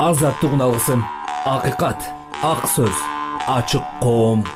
азаттыгын алгысың. Акыйкат, ак сөз, ачык коом.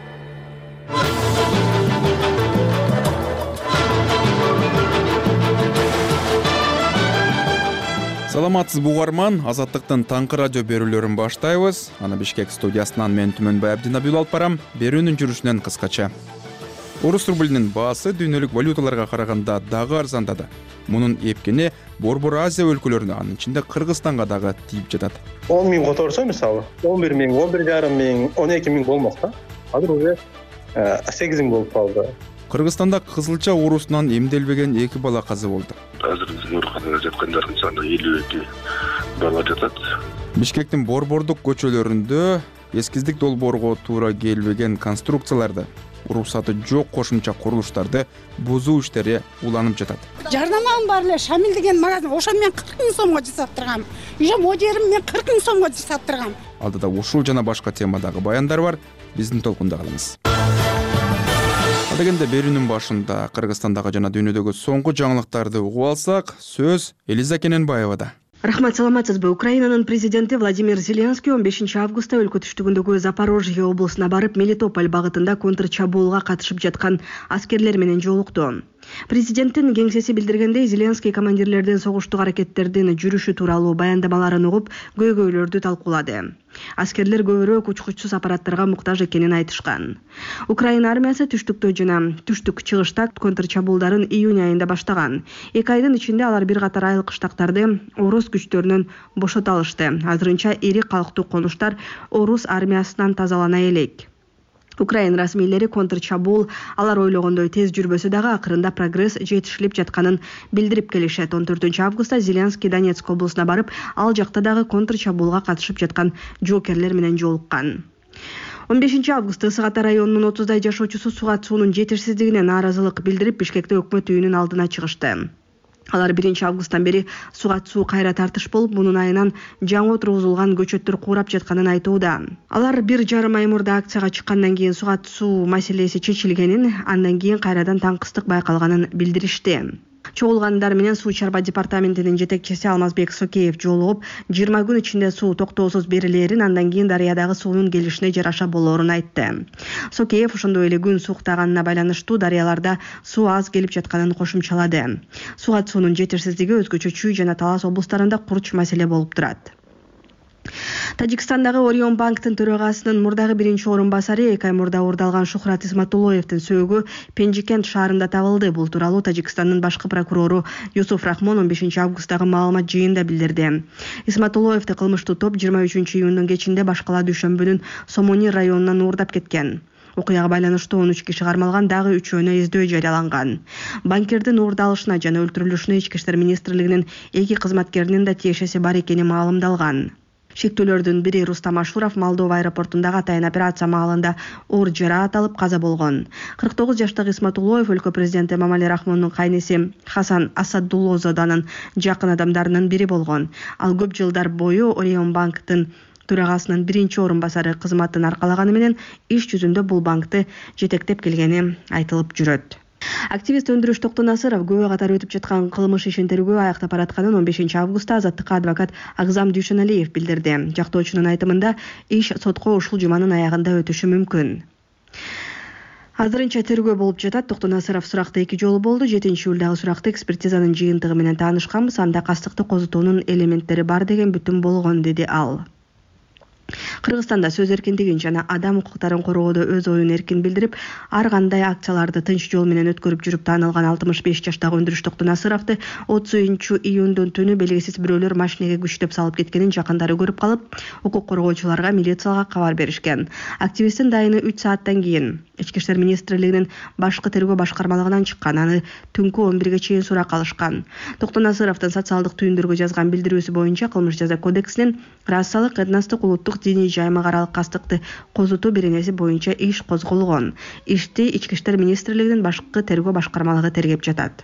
Саламатсыз бугарман, Азаттыктын таңкы радио берүүлөрүн баштайбыз. Аны Бишкек студиясынан мен Түмөнбай Абдинабил алып барам. Берүүнүн жүрүшүнөн кыскача. Орус рублинин баасы дүйнөлүк валюталарга караганда дагы арзандады. Мунун эпкени Борбор Азия өлкөлөрүнө, анын ичинде Кыргызстанга дагы тийип жатат. 10 миң которсо, мисалы, 11 миң, 11,5 миң, 12 миң болмок да. Азыр уже 8 миң болуп калды. Кыргызстанда кызылча оорусунан эмделбеген 2 бала каза болду. Азыр биздин ооруканада жаткандардын саны 52 бала жатат. Бишкектин борбордук көчөлөрүндө эскиздик долбоорго туура келбеген конструкцияларды, уруксаты жок кошумча курулуштарды бузуу иштери уланып жатат. Жарнамам бар эле, Шамил деген магазин, ошо мен 40 миң сомго жасап тургам. Уже модерим мен 40 миң сомго жасап тургам. Алдыда ушул жана башка темадагы баяндар бар. Биздин толкунда калыңыз. Дегенде берүүнүн башында Кыргызстандагы жана дүйнөдөгү соңку жаңылыктарды угуп алсак, сөз Элиза Кененбаевада. Рахмат, саламатсызбы. Украинанын президенти Владимир Зеленский 15 августта өлкө түштүгүндөгү Запорожье облусуна барып, Мелитополь багытында контрчабуулга катышып жаткан аскерлер менен жолукту. Президенттин кеңсеси билдиргендей, Зеленский командирлердин согуштук аракеттердин жүрүшү тууралуу баяндамаларын угуп, көйгөйлөрдү талкуулады. Аскерлер көбүрөөк учкучсуз аппараттарга муктаж экенин айтышкан. Украина армиясы түштүктө жана түштүк чыгышта контрчабуулдарын июнь айында баштаган. 2 айдын ичинде алар бир катар айыл кыштактарды орус күчтөрүнөн бошото алышты. Азырынча ири калктуу конуштар орус армиясынан тазалана элек. Украин расмийлери контрчабуул алар ойлогондой тез жүрбөсө дагы акырында прогресс жетишилип жатканын билдирип келишет. 14 августта Зеленский Донецк облусуна барып, ал жакта дагы контрчабуулга катышып жаткан жоокерлер менен жолуккан. 15 августта Ысык-Ата районунун 30дай жашоочусу суга суунун жетишсиздигине нааразылык билдирип, Бишкекте өкмөт үйүнүн алдына чыгышты. Алар 1 августтан бери суга суу кайра тартыш болуп, мунун айынан жаңы отургузулган көчөттөр куурап жатканын айтууда. Алар 1,5 ай мурда акцияга чыккандан кийин суга суу маселеси чечилгенин, андан кийин кайрадан таңкыстык байкалганын билдиришти. Чогулгандар менен суу чарба департаментинин жетекчиси Алмазбек Сокеев жолугуп, 20 күн ичинде суу токтоосуз берилерин, андан кийин дарыядагы суунун келишине жараша болоорун айтты. Сокеев ошондой эле күн суктаганына байланыштуу дарыяларда суу аз келип жатканын кошумчалады. Суга суунун жетишсиздиги өзгөчө Чүй жана Талас облустарында курч маселе болуп турат. Тажикстандагы Орион банктын төрагасынын мурдагы 1-орун басары 2 ай мурда уурдалган Шухрат Исматуллоевдин сөөгү Пенжикент шаарында табылды. Бул тууралуу Тажикстандын башкы прокурору Юсуф Рахмон 15 августтагы маалымат жыйынында билдирди. Исматуллоевди кылмыштуу топ 23 июндун кечинде башкала дүйшөмбүнүн Сомони районунан уурдап кеткен. Окуяга байланыштуу 13 киши кармалган, дагы 3-өөнө издөө жарыяланган. Банкирдин уурдалышына жана өлтүрүлүшүнө Ички иштер министрлигинин 2 кызматкеринин да тиешеси бар экени маалымдалган. Шектүүлөрдүн бири Рустам Ашуров Молдова аэропортундагы атайын операция маалында оор жараат алып каза болгон. 49 жаштагы Исматуллоев өлкө президенти Эмомали Рахмондун кайнеси Хасан Асадуллозаданын жакын адамдарынын бири болгон. Ал көп жылдар бою Орион банктын төрагасынын 1-орун басары кызматын аркалаганы менен иш жүзүндө бул банкты жетектеп келгени айтылып жүрөт. Активист Өндүрүш Токтонасыров көбө катар өтүп жаткан кылмыш ишин тергөө аяктап баратканын 15 августта Азаттыкка адвокат Агзам Дүйшөналиев билдирди. Жактоочунун айтымында иш сотко ушул жуманын аягында өтүшү мүмкүн. Азырынча тергөө болуп жатат. Токтонасыров суракта 2 жолу болду. 7-июлдагы суракта экспертизанын жыйынтыгы менен таанышканбыз. Анда кастыкты козутуунун элементтери бар деген бүтүн болгон, деди ал. Кыргызстанда сөз эркиндигин жана адам укуктарын коргоодо өз оюн эркин билдирип, ар кандай акцияларды тынч жол менен өткөрүп жүрүп таанылган 65 жаштагы Өндүрүш Токтонасыровду 30 июндун түнү белгисиз бирөөлөр машинеге күчтөп салып кеткенин жакындары көрүп калып, укук коргоочуларга, милицияга кабар беришкен. Активисттин дайыны 3 сааттан кийин Ички иштер министрлигинин башкы тергөө башкармалыгынан чыккан, аны түнкү 11ге чейин сурак алышкан. Токтонасыровдун социалдык түйүндөргө жазган билдирүүсү боюнча кылмыш жаза кодексинин расалык, этностук, улуттук, диний жаймагаралык кастыкты козутуу беренеси боюнча иш козголгон. Ишти Ички иштер министрлигинин башкы тергөө башкармалыгы тергеп жатат.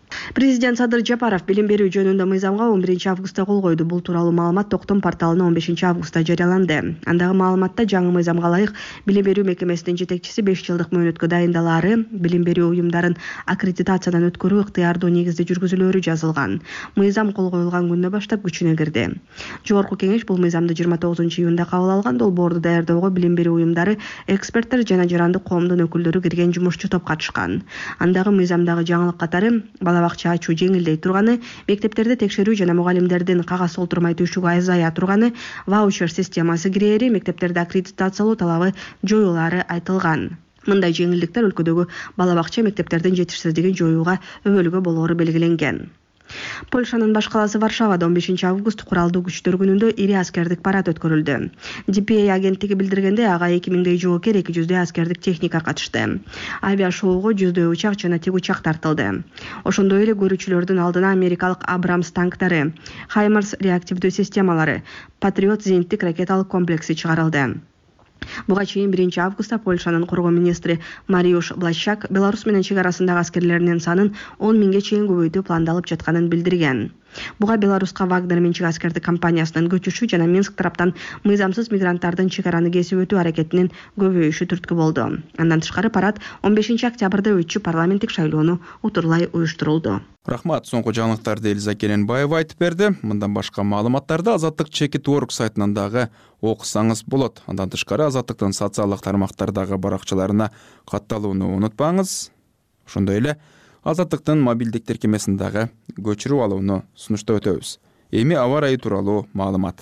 Президент Садыр Жапаров билим берүү жөнүндө мыйзамга 11 августта кол койду. Бул тууралуу маалымат Токтом порталына 15 августта жарыяланды. Андагы маалыматта жаңы мыйзамга ылайык билим берүү мекемесинин жетекчиси 5 жылдык мөөнөткө дайындалаары, билим берүү уюмдарын аккредитациядан өткөрүү ыктыярдуу негизде жүргүзүлөөрү жазылган. Мыйзам кол коюлган күндөн баштап күчүнө кирди. Жогорку кеңеш бул мыйзамды 29 июнда кабыл алган. Долбоорду даярдоого билим берүү уюмдары, эксперттер жана жарандык коомдун өкүлдөрү кирген жумушчу топ катышкан. Андагы мыйзамдагы жаңылык катары балабакча ачуу жеңилдей турганы, мектептерде текшерүү жана мугалимдердин кагаз толтурмай түшүгү азая турганы, ваучер системасы кирээри, мектептерде аккредитациялоо талабы жоюлаары айтылган. Мындай жеңилдиктер өлкөдөгү балабакча мектептердин жетишсиздигин жоюуга өбөлгө болоору белгиленген. Польшанын баш калаасы Варшавада 15 август куралдуу күчтөр күнүндө ири аскердик парад өткөрүлдү. DPA агенттиги билдиргенде ага 2000дей жоокер, 200 аскердик техника катышты. Авиашоуго 100 учак жана тик учак тартылды. Ошондой эле көрүүчүлөрдүн алдына америкалык Абрамс танктары, Хаймарс реактивдүү системалары, Патриот зениттик ракеталык комплекси чыгарылды. Буга чейин 1 августта Польшанын коргоо министри Мариуш Блащак Беларусь менен чек арасындагы аскерлеринин санын 10 миңге чейин көбөйтүү пландалып жатканын билдирген. Буга Беларуска Вагнер менчик аскердик компаниясынын көчүшү жана Минск тараптан мыйзамсыз мигранттардын чек араны кесип өтүү аракетинин көбөйүшү түрткү болду. Андан тышкары парад 15 октябрда өтчү парламенттик шайлоону утурлай уюштурулду. Рахмат, соңку жаңылыктарды Элиза Керенбаева айтып берди. Мындан башка маалыматтарды Азаттык Чекит.org сайтынан дагы окусаңыз болот. Андан тышкары Азаттыктын социалдык тармактардагы баракчаларына катталууну унутпаңыз. Ошондой эле Азаттыктын мобилдик тиркемесин дагы көчүрүп алууну сунуштап өтөбүз. Эми аба ырайы тууралуу маалымат.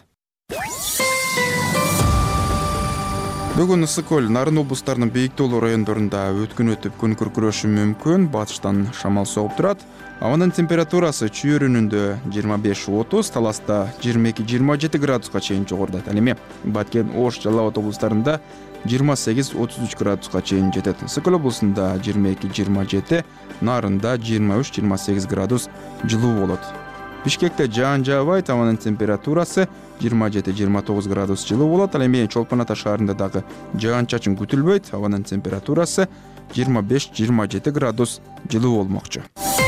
Бүгүн ысык көл, Нарын облустарынын бийик тоолуу райондорунда өткүн өтүп күн күркүрөшү мүмкүн. Батыштан шамал согуп турат. Абанын температурасы чүйөрүнүндө 25-30, Таласта 22-27 градуска чейин жогорулат. Ал эми Баткен, Ош, Жалал Абад облустарында 28-33 градуска чейин жетет. Ысык көл облусунда 22-27, Нарында 23-28 градус жылуу болот. Бишкекте жаан жаабайт, абанын температурасы 27-29 градус жылуу болот. Ал эми Чолпон Ата шаарында дагы жаан-чачын күтүлбөйт, абанын температурасы 25-27 градус жылуу болмокчу.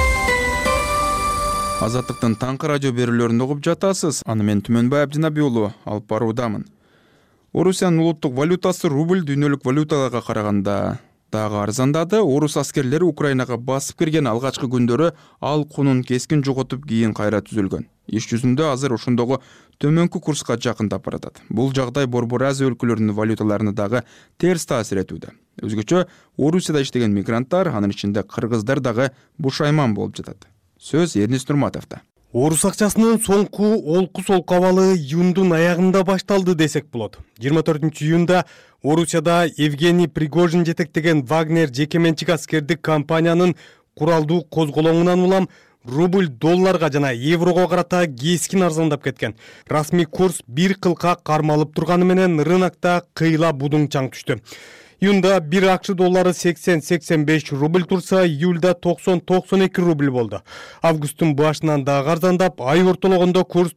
Азаттыктын таңкы радио берүүлөрүн угуп жатасыз. Аны мен Түмөнбай Абдинаби уулу алып баруудамын. Орусиянын улуттук валютасы рубль дүйнөлүк валюталарга караганда дагы арзандады. Орус аскерлери Украинага басып кирген алгачкы күндөрү ал кунун кескин жоготуп, кийин кайра түзүлгөн. Иш жүзүндө азыр ошондогу төмөнкү курска жакындап баратат. Бул жагдай Борбор Азия өлкөлөрүнүн валюталарына дагы терс таасир этүүдө. Өзгөчө Орусияда иштеген мигранттар, анын ичинде кыргыздар дагы бушайман болуп жатат. Сөз Эрнис Нурматовдо. Орус акчасынын соңку олку-солку абалы июндун аягында башталды десек болот. 24 июнда Орусияда Евгений Пригожин жетектеген Вагнер жекеменчик аскердик компаниянын куралдуу козголоңунан улам рубль долларга жана еврого карата кескин арзандап кеткен. Расмий курс бир кылка кармалып турганы менен рынокто кыйла будуң чаң түштү. Июнда 1 акш доллары 80-85 рубль турса, июльда 90-92 рубль болду. Августтун башынан дагы арзандап, ай ортологондо курс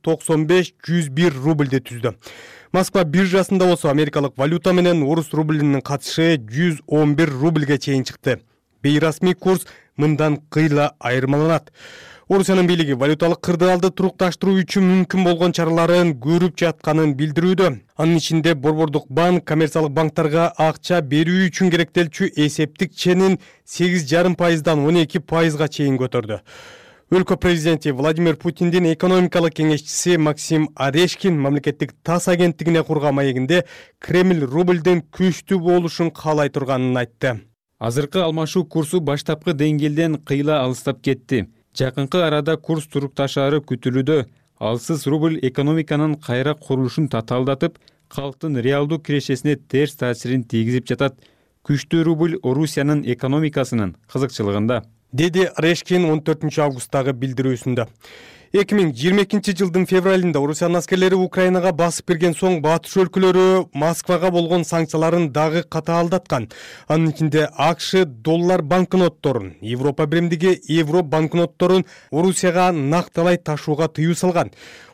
95-101 рубльди түздү. Москва биржасында болсо америкалык валюта менен орус рублинин катышы 111 рубльге чейин чыкты. Бейрасмий курс мындан кыйла айырмаланат. Орусиянын бийлиги валюталык кырдаалды турукташтыруу үчүн мүмкүн болгон чараларын көрүп жатканын билдирүүдө. Анын ичинде Борбордук банк коммерциялык банктарга акча берүү үчүн керектелчү эсептик ченин 8,5%дан 12%га чейин көтөрдү. Өлкө президенти Владимир Путиндин экономикалык кеңешчиси Максим Орешкин мамлекеттик ТАСС агенттигине курган маегинде Кремль рубльдин күчтүү болушун каалай турганын айтты. Азыркы алмашуу курсу баштапкы деңгээлден кыйла алыстап кетти. Жакынкы арада курс турукташаары күтүлүүдө. Алсыз рубль экономиканын кайра курулушун татаалдатып, калктын реалдуу кирешесине терс таасирин тийгизип жатат. Күчтүү рубль Орусиянын экономикасынын кызыкчылыгында, деди Орешкин 14 августтагы билдирүүсүндө. 2022 жылдын февралында Орусиянын аскерлери Украинага басып кирген соң батыш өлкөлөрү Москвага болгон санкцияларын дагы катаалдаткан. Анын ичинде акш доллар банкнотторун, Европа биримдиги евро банкнотторун Орусияга накталай ташууга тыюу салган.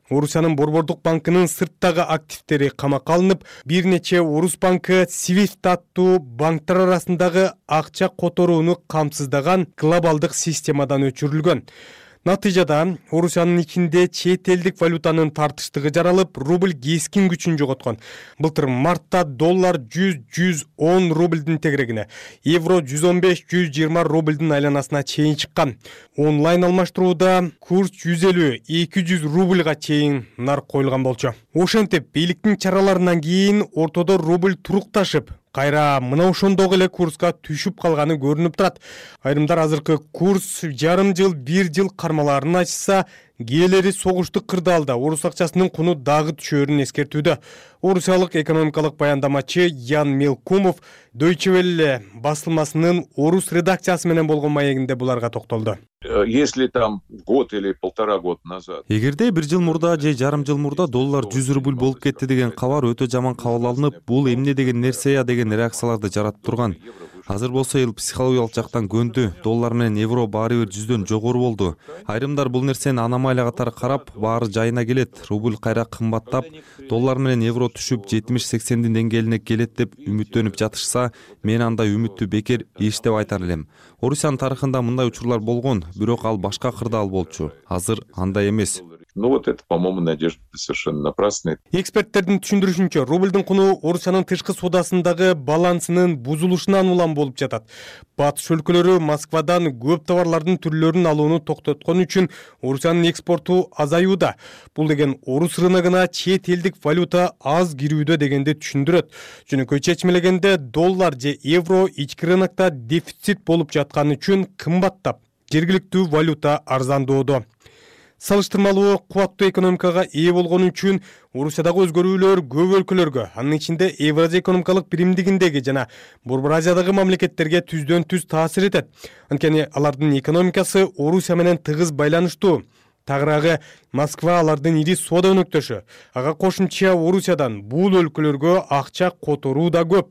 Орусиянын Борбордук банкынын сырттагы активдери камакка алынып, бир нече орус банкы SWIFT аттуу банктар арасындагы акча которууну камсыздаган глобалдык системадан өчүрүлгөн. Натыйжада Орусиянын ичинде чет элдик валютанын тартыштыгы жаралып, рубль кескин күчүн жоготкон. Былтыр мартта доллар 100-110 рубльдин тегерегине, евро 115-120 рубльдин айланасына чейин чыккан. Онлайн алмаштырууда курс 150-200 рубльга чейин нарк коюлган болчу. Ошентип, бийликтин чараларынан кийин ортодо рубль турукташып, кайра мына ошондогу эле курска түшүп калганы көрүнүп турат. Айрымдар азыркы курс жарым жыл, бир жыл кармаларын ачса, кээлери согуштук кырдаалда орус акчасынын куну дагы түшөөрүн эскертүүдө. Орусиялык экономикалык баяндамачы Ян Мелкумов Deutsche Welle басылмасынын орус редакциясы менен болгон маегинде буларга токтолду. Если там год или полтора года назад. Эгерде бир жыл мурда же жарым жыл мурда доллар 100 рубль болуп кетти деген кабар өтө жаман кабыл алынып, бул эмне деген нерсе я деген реакцияларды жаратып турган. Азыр болсо эл психологиялык жактан көндү. Доллар менен евро баары бир 100дөн жогору болду. Айрымдар бул нерсени аномалия катары карап, баары жайына келет. Рубль кайра кымбаттап, доллар менен евро түшүп 70-80дин деңгээлине келет деп үмүттөнүп жатышса, мен андай үмүттү бекер иш деп айтар элем. Орусиянын тарыхында мындай учурлар болгон, бирок ал башка кырдаал болчу. Азыр андай эмес. Ну вот это, по-моему, надежда совершенно напрасная. Эксперттердин түшүндүрүшүнчө, рубльдин куну Орусиянын тышкы соодасындагы балансынын бузулушунан улам болуп жатат. Батыш өлкөлөрү Москвадан көп товарлардын түрлөрүн алууну токтоткон үчүн Орусиянын экспорту азаюуда. Бул деген орус рыногуна чет элдик валюта аз кирүүдө дегенди түшүндүрөт. Жөнөкөй чечмелегенде доллар же евро ички рынокто дефицит болуп жатканы үчүн кымбаттап, жергиликтүү валюта арзандоодо. Салыштырмалуу кубаттуу экономикага ээ болгону үчүн Орусиядагы өзгөрүүлөр көп өлкөлөргө, анын ичинде Евразия экономикалык биримдигиндеги жана Борбор Азиядагы мамлекеттерге түздөн-түз таасир этет. Анткени алардын экономикасы Орусия менен тыгыз байланыштуу. Тагыраагы Москва алардын ири соода өнөктөшү. Ага кошумча Орусиядан бул өлкөлөргө акча которуу да көп.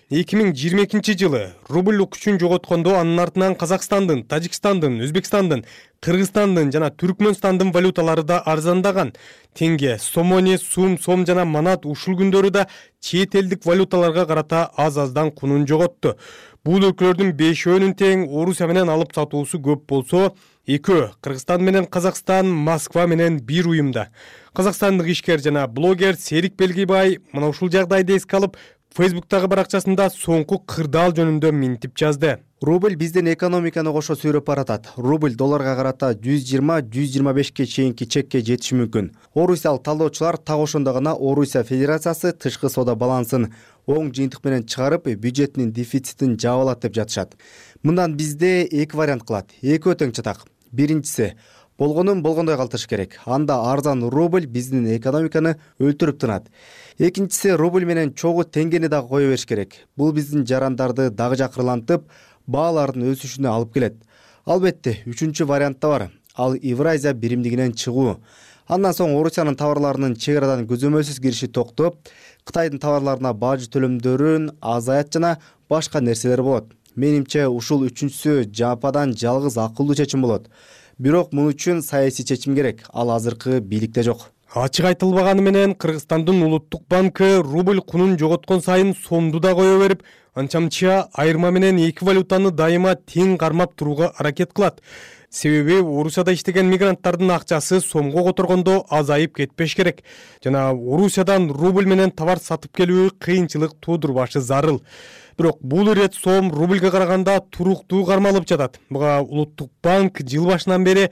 2022 жылы рубль күчүн жоготкондо анын артынан Казакстандын, Тажикстандын, Өзбекстандын, Кыргызстандын жана Түркмөнстандын валюталары да арзандаган. Тенге, сомони, сом жана манат ушул күндөрү да чет элдик валюталарга карата аз-аздан кунун жоготту. Бул өлкөлөрдүн 5-өнүн тең Орусия менен алып сатуусу көп болсо, 2 Кыргызстан менен Казакстан, Москва менен бир уюмда. Казакстандык ишкер жана блогер Серик Белгибай мына ушул жагдайды эске алып, Фейсбуктагы баракчасында соңку кырдаал жөнүндө минтип жазды. Рубль биздин экономиканы кошо сүйрөп баратат. Рубль долларга карата 120-125ке чейинки чекке жетиши мүмкүн. Орусиялык талдоочулар так ошондо гана Орусия Федерациясы тышкы соода балансын оң жыйынтык менен чыгарып, бюджетинин дефицитин жаап алат деп жатышат. Мындан бизде эки вариант кылат. Эки өтөң чатак. Биринчиси, болгонун болгондой калтырыш керек. Анда арзан рубль биздин экономиканы өлтүрүп тынат. Экинчиси, рубль менен чогуу теңгени дагы кое бериш керек. Бул биздин жарандарды дагы жакырлантып, баалардын өсүшүнө алып келет. Албетте, үчүнчү вариант да бар. Ал Евразия биримдигинен чыгуу. Андан соң Орусиянын товарларынын чек арадан көзөмөлсүз кириши токтоп, Кытайдын товарларына бажы төлөмдөрүн азаят жана башка нерселер болот. Менимче, ушул үчүнчүсү жападан жалгыз акылдуу чечим болот. Бирок мун үчүн саясий чечим керек. Ал азыркы бийликте жок. Ачык айтылбаганы менен Кыргызстандын улуттук банкы рубль кунун жоготкон сайын сомду да кое берип, анчамча айырма менен эки валютаны дайыма тең кармап турууга аракет кылат. Себеби Орусияда иштеген мигранттардын акчасы сомго которгондо азайып кетпеш керек. Жана Орусиядан рубль менен товар сатып келүү кыйынчылык туудурбашы зарыл. Бирок бул ирет сом рубльга караганда туруктуу кармалып жатат. Буга улуттук банк жыл башынан бери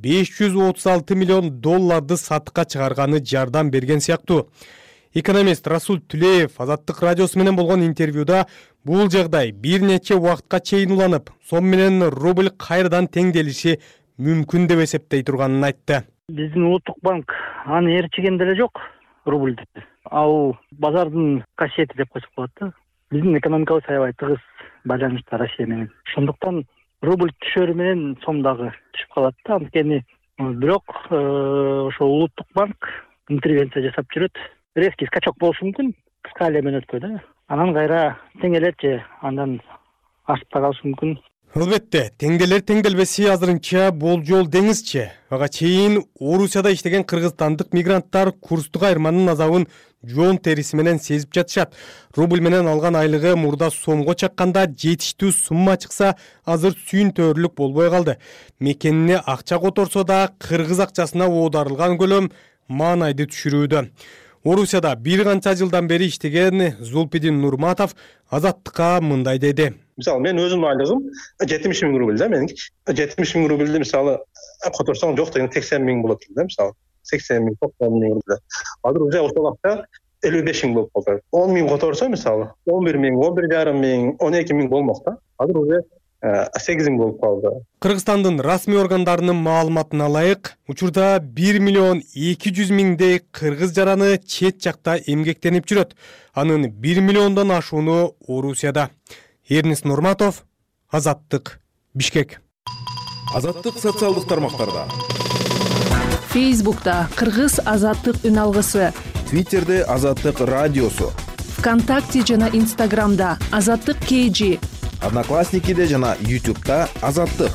536 миллион долларды сатыкка чыгарганы жардам берген сыяктуу. Экономист Расул Түлеев Азаттык радиосу менен болгон интервьюда бул жагдай бир нече убакытка чейин уланып, сом менен рубль кайрадан теңделиши мүмкүн деп эсептей турганын айтты. Биздин улуттук банк аны ээрчиген деле жок рубльди. Ал базардын касиети деп койсок болот да. Биздин экономикабыз аябай тыгыз байланышта Россия менен. Ошондуктан рубль түшөрү менен сом дагы түшүп калат да. Анткени бирок ошо улуттук банк интервенция жасап жүрөт. Резкий скачок болушу мүмкүн, кыска эле мөөнөткө да. Анан кайра теңелет же андан ашып та калышы мүмкүн. Албетте, теңделер теңделбеси азырынча болжол деңизчи. Ага чейин Орусияда иштеген кыргызстандык мигранттар курстук айырманын азабын жоон териси менен сезип жатышат. Рубль менен алган айлыгы мурда сомго чакканда жетиштүү сумма чыкса, азыр сүйүн төрүлүк болбой калды. Мекенине акча которсо да кыргыз акчасына оодарылган көлөм маанайды түшүрүүдө. Орусияда бир канча жылдан бери иштеген Зулпидин Нурматов Азаттыкка мындай деди. Мисалы, мен өзүмдүн айлыгым 70 000 рубль да меники. 70 000 рубльди мисалы которсоң жок деген 80 000 болот да мисалы. 80 000, 90 000 рубль. Азыр уже ошол акча 55 000 болуп калды. 10 000 которсо мисалы 11 000, 11,5 000, 12 000 болмок да. Азыр уже 8 000 болуп калды. Кыргызстандын расмий органдарынын маалыматына ылайык, учурда 1 миллион 200 миңдей кыргыз жараны чет жакта эмгектенип жүрөт. Анын 1 миллиондон ашууну Орусияда. Эрнис Нурматов, Азаттык, Бишкек. Азаттык социалдык тармактарда. Фейсбукта Кыргыз Азаттык үн алгысы. Твиттерде Азаттык радиосу. ВКонтакте жана Инстаграмда Азаттык KG. Одноклассникиде жана YouTube'да Азаттык.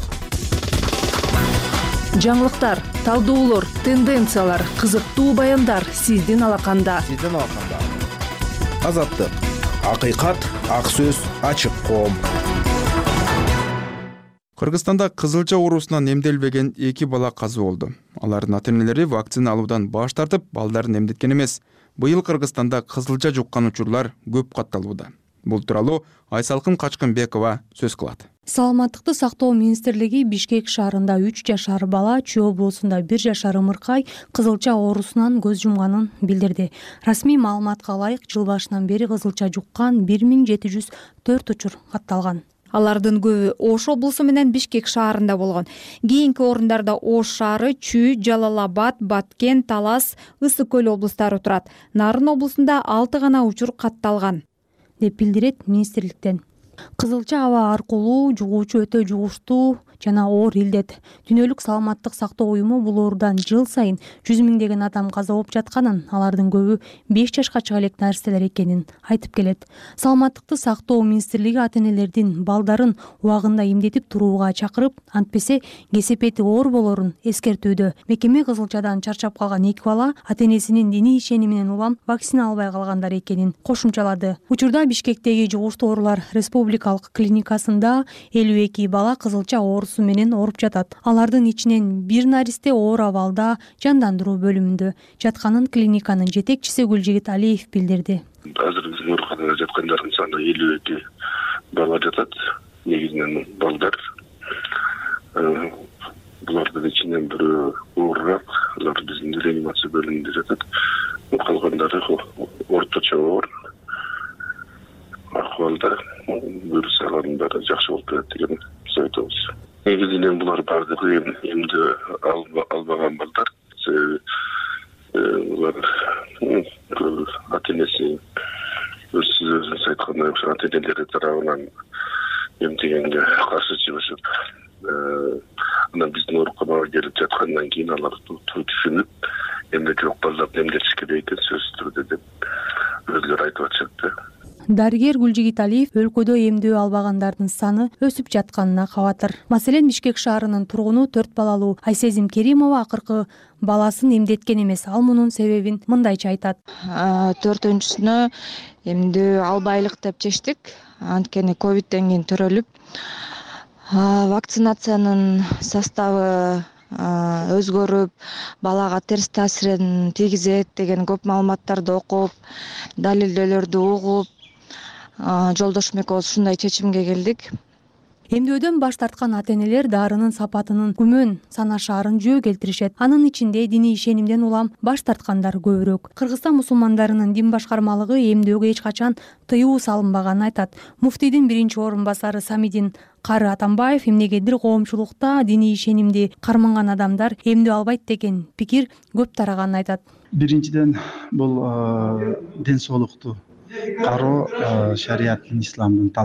Жаңылыктар, талдоолор, тенденциялар, кызыктуу баяндар сиздин алаканда. Азаттык. Акыйкат, ак сөз, ачык коом. Кыргызстанда кызылча оорусунан эмделбеген 2 бала каза болду. Алардын ата-энелери вакцина алуудан баш тартып, балдарын эмдеткен эмес. Быйыл Кыргызстанда кызылча жуккан учурлар көп катталууда. Бул тууралуу Айсалкын Качкынбекова сөз кылат. Саламаттыкты сактоо министрлиги Бишкек шаарында 3 жашар бала, Чүй облусунда 1 жашар ымыркай кызылча оорусунан көз жумганын билдирди. Расмий маалыматка ылайык, жыл башынан бери кызылча жуккан 1704 учур катталган. Алардын көбү Ош облусу менен Бишкек шаарында болгон. Кийинки орундарда Ош шаары, Чүй, Жалал-Абад, Баткен, Талас, Ысык көл облустары турат. Нарын облусунда 6 гана учур катталган, деп билдирет министрликтен. Кызылча аба аркылуу жугуучу өтө жугуштуу жана оор илдет. Дүйнөлүк саламаттык сактоо уюму бул оорудан жыл сайын 100 миңдеген адам каза болуп жатканын, алардын көбү 5 жашка чыга элек нарселер экенин айтып келет. Саламаттыкты сактоо министрлиги ата-энелердин балдарын убагында эмдетип турууга чакырып, антпесе кесепети оор болорун эскертүүдө. Мекеме кызылчадан чарчап калган 2 бала ата-энесинин диний ишениминен улам вакцина албай калгандар экенин кошумчалады. Учурда Бишкектеги жугуштуу оорулар республикалык клиникасында 52 бала кызылча оорусу менен ооруп жатат. Алардын ичинен 1 наристе оор абалда жандандыруу бөлүмүндө жатканын клиниканын жетекчиси Гүлжигит Алиев билдирди. Азыр биздин ооруканада жаткандардын саны 52 бала жатат. Негизинен балдар. Булардын ичинен бирөө оорураак, алар биздин реанимация бөлүмүндө жатат. Калгандары орточо оор акыбалда, вирус алгандары жакшы болуп жатат деген сөз айтабыз. Негизинен булар бардыгы эмди албаган балдар. Булар ата-энеси өзүнүз айткандай ата-энелери тарабынан эмдегенге каршы чыгышып, анан биздин ооруканага келип жаткандан кийин алар түшүнүп, эмне жок балдарды эмдетиш керек экен сөзсүз түрдө деп өзүлөрү айтып атышат. Дарыгер Гүлжигит Алиев өлкөдө эмдөө албагандардын саны өсүп жатканына кабатыр. Маселен, Бишкек шаарынын тургуну 4 балалуу Айсезим Керимова акыркы баласын эмдеткен эмес. Ал мунун себебин мындайча айтат. 4-сүнө эмдөө албайлык деп чечтик. Анткени ковидтен кийин төрөлүп, вакцинациянын составы өзгөрүп, балага терс таасирин тийгизет деген көп маалыматтарды окуп, далилдөөлөрдү угуп, Жолдошум экөөбүз ушундай чечимге келдик. Эмдөөдөн баш тарткан ата-энелер дарынын сапатынын күмөн санашаарын жөө келтиришет. Анын ичинде диний ишенимден улам баш тарткандар көбүрөөк. Кыргызстан мусулмандарынын дин башкармалыгы эмдөөгө эч качан тыюу салынбаганын айтат. Муфтийдин 1-орун-басары Самидин Кары Атамбаев эмнегедир коомчулукта диний ишенимди карманган адамдар эмдөө албайт деген пикир көп тараганын айтат. Биринчиден бул ден соолукту кароо шариаттын исламдын талабы.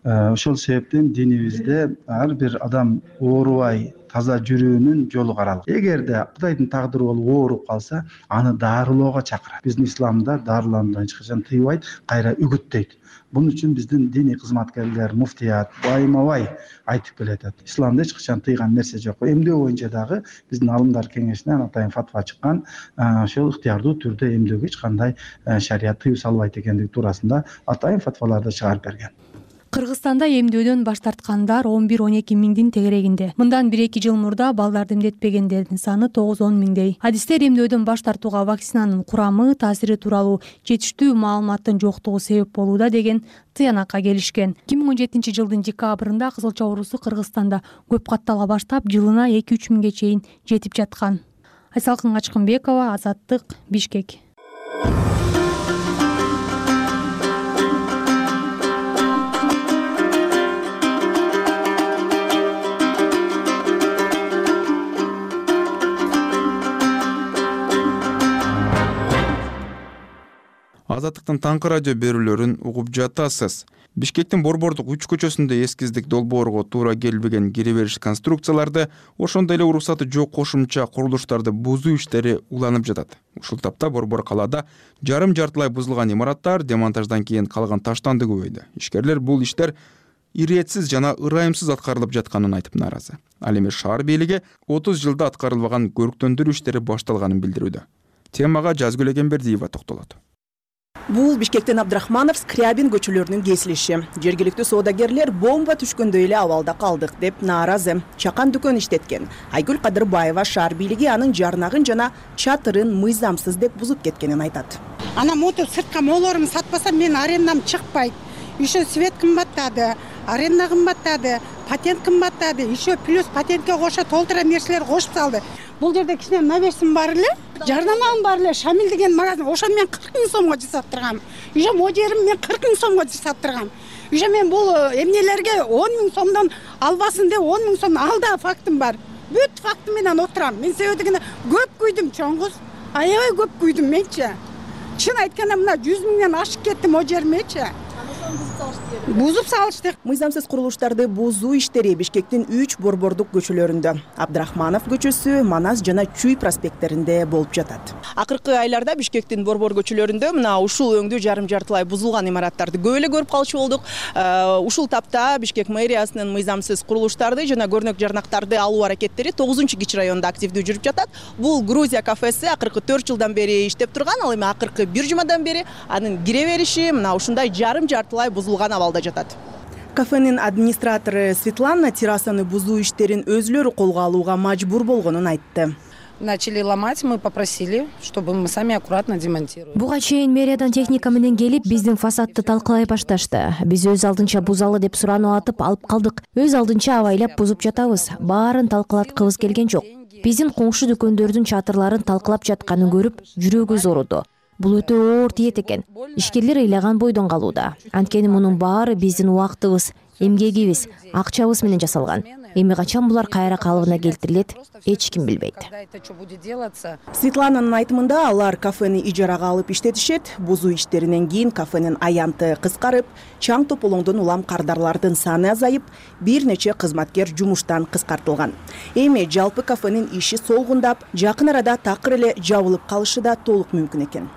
Ошол себептен динибизде ар бир адам оорубай таза жүрүүнүн жолу каралган. Эгерде Кудайдын тагдыры болуп ооруп калса, аны дарылоого чакырат. Биздин исламда дарылануудан эч качан тыйбайт, кайра үгүттөйт. Бунун үчүн биздин диний кызматкерлер, муфтият байма-бай айтып келатат. Исламда эч качан тыйган нерсе жок. Эмдөө боюнча дагы биздин алымдар кеңешинен атайын фатва чыккан, ошол ыктыярдуу түрдө эмдөөгө эч кандай шарият тыюу салбайт экендиги туурасында атайын фатваларды чыгарып берген. Кыргызстанда эмдөөдөн баш тарткандар 11-12 миңдин тегерегинде. Мындан 1-2 жыл мурда балдарды эмдетпегендердин саны 9-10 миңдей. Адистер эмдөөдөн баш тартууга вакцинанын курамы, таасири тууралуу жетиштүү маалыматтын жоктугу себеп болууда деген тыянакка келишкен. 2017 жылдын декабрында кызылча оорусу Кыргызстанда көп каттала баштап, жылына 2-3 миңге чейин жетип жаткан. Айсалкын Качкынбекова, Азаттык, Бишкек. Азаттыктын таңкы радио берүүлөрүн угуп жатасыз. Бишкектин Борбордук 3 көчөсүндө эскиздик долбоорго туура келбеген кире бериш конструкцияларды, ошондой эле уруксаты жок кошумча курулуштарды бузуу иштери уланып жатат. Ушул тапта Борбор калаада жарым-жартылай бузулган имараттар демонтаждан кийин калган таштанды көбөйдү. Ишкерлер бул иштер иретсиз жана ырайымсыз аткарылып жатканын айтып нааразы. Ал эми шаар бийлиги 30 жылда аткарылбаган көрктөндүрүү иштери башталганын билдирүүдө. Темага Жазгүл Эгембердиева токтолот. Бул Бишкектен Абдрахманов, Скрябин көчөлөрүнүн кесилиши. Жергиликтүү соодагерлер бомба түшкөндөй эле абалда калдык деп нааразы. Чакан дүкөн иштеткен. Айгүл Кадырбаева шаар бийлиги анын жарнагын жана чатырын мыйзамсыз деп бузуп кеткенин айтат. Ана мотор сыртка молорун сатпасам мен арендам чыкпайт. Еще свет кымбаттады, аренда кымбаттады, патент кымбаттады, еще плюс патентке кошо толтура нерселер кошуп салды. Бул жерде кичине навесим бар эле, жарнамам бар эле, Шамил деген магазин, ошо мен 40 000 сомго жасап тургам. Уже модерим мен 40 000 сомго жасап тургам. Уже мен бул эмнелерге 10 000 сомдон албасын деп 10 000 сом алда фактым бар. Бүт фактым менен отурам. Мен себеби дегенде көп күйдүм чоңгуз. Аябай көп күйдүм менчи. Чын айтканда мына 100 000ден ашып кеттим о жермечи. Бузуп салышты. Мыйзамсыз курулуштарды бузуу иштери Бишкектин 3 борбордук көчөлөрүндө, Абдрахманов көчөсү, Манас жана Чүй проспекттеринде болуп жатат. Акыркы айларда Бишкектин борбор көчөлөрүндө мына ушул өңдүү жарым-жартылай бузулган имараттарды көп эле көрүп калчу болдук. Ушул тапта Бишкек мэриясынын мыйзамсыз курулуштарды жана көрнөк жарнактарды алуу аракеттери 9-кичи районунда активдүү жүрүп жатат. Бул Грузия кафеси акыркы 4 жылдан бери иштеп турган, ал эми акыркы 1 жумадан бери анын кире бериши мына ушундай жарым-жартылай бузулган абалда жатат. Кафенин администратору Светлана террасаны бузуу иштерин өзүлөрү колго алууга мажбур болгонун айтты. Начали ломать, мы попросили, чтобы мы сами аккуратно демонтировали. Буга чейин мэриядан техника менен келип, биздин фасадты талкалай башташты. Биз өз алдынча бузалы деп сурануу атып алып калдык. Өз алдынча абайлап бузуп жатабыз. Баарын талкалаткыбыз келген жок. Биздин коңшу дүкөндөрдүн чатырларын талкалап жатканын көрүп, жүрөгүбүз ооруду. Бул өтө оор тиет экен. Ишкерлер ыйлаган бойдон калууда. Анткени мунун баары биздин убактыбыз, эмгегибиз, акчабыз менен жасалган. Эми качан булар кайра калыбына келтирилет, эч ким билбейт. Светлананын айтымында алар кафени ижарага алып иштетишет. Бузуу иштеринен кийин кафенин аянты кыскарып, чаң тополоңдон улам кардарлардын саны азайып, бир нече кызматкер жумуштан кыскартылган. Эми жалпы кафенин иши солгундап, жакын арада такыр эле жабылып калышы да толук мүмкүн экен.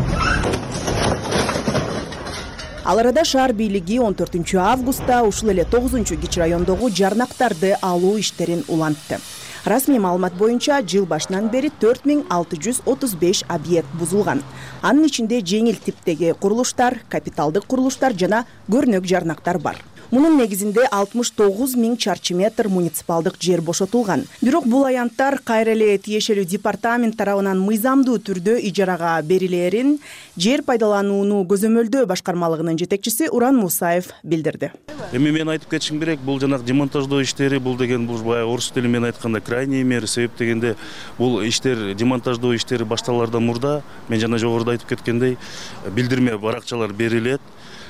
Ал арада шаар бийлиги 14 августта ушул эле 9-кичи райондогу жарнактарды алуу иштерин улантты. Расмий маалымат боюнча жыл башынан бери 4635 объект бузулган. Анын ичинде жеңил типтеги курулуштар, капиталдык курулуштар жана көрнөк жарнактар бар. Мунун негизинде 69 000 чарчы метр муниципалдык жер бошотулган. Бирок бул аянттар кайра эле тиешелүү департамент тарабынан мыйзамдуу түрдө ижарага берилерин жер пайдаланууну көзөмөлдөө башкармалыгынын жетекчиси Уран Мусаев билдирди. Эми мен айтып кетишим керек, бул жанагы демонтаждоо иштери, бул деген бул баягы орус тили менен айтканда крайний мера, себеп дегенде бул иштер, демонтаждоо иштери башталаардан мурда, мен жана жогоруда айтып кеткендей, билдирме баракчалар берилет.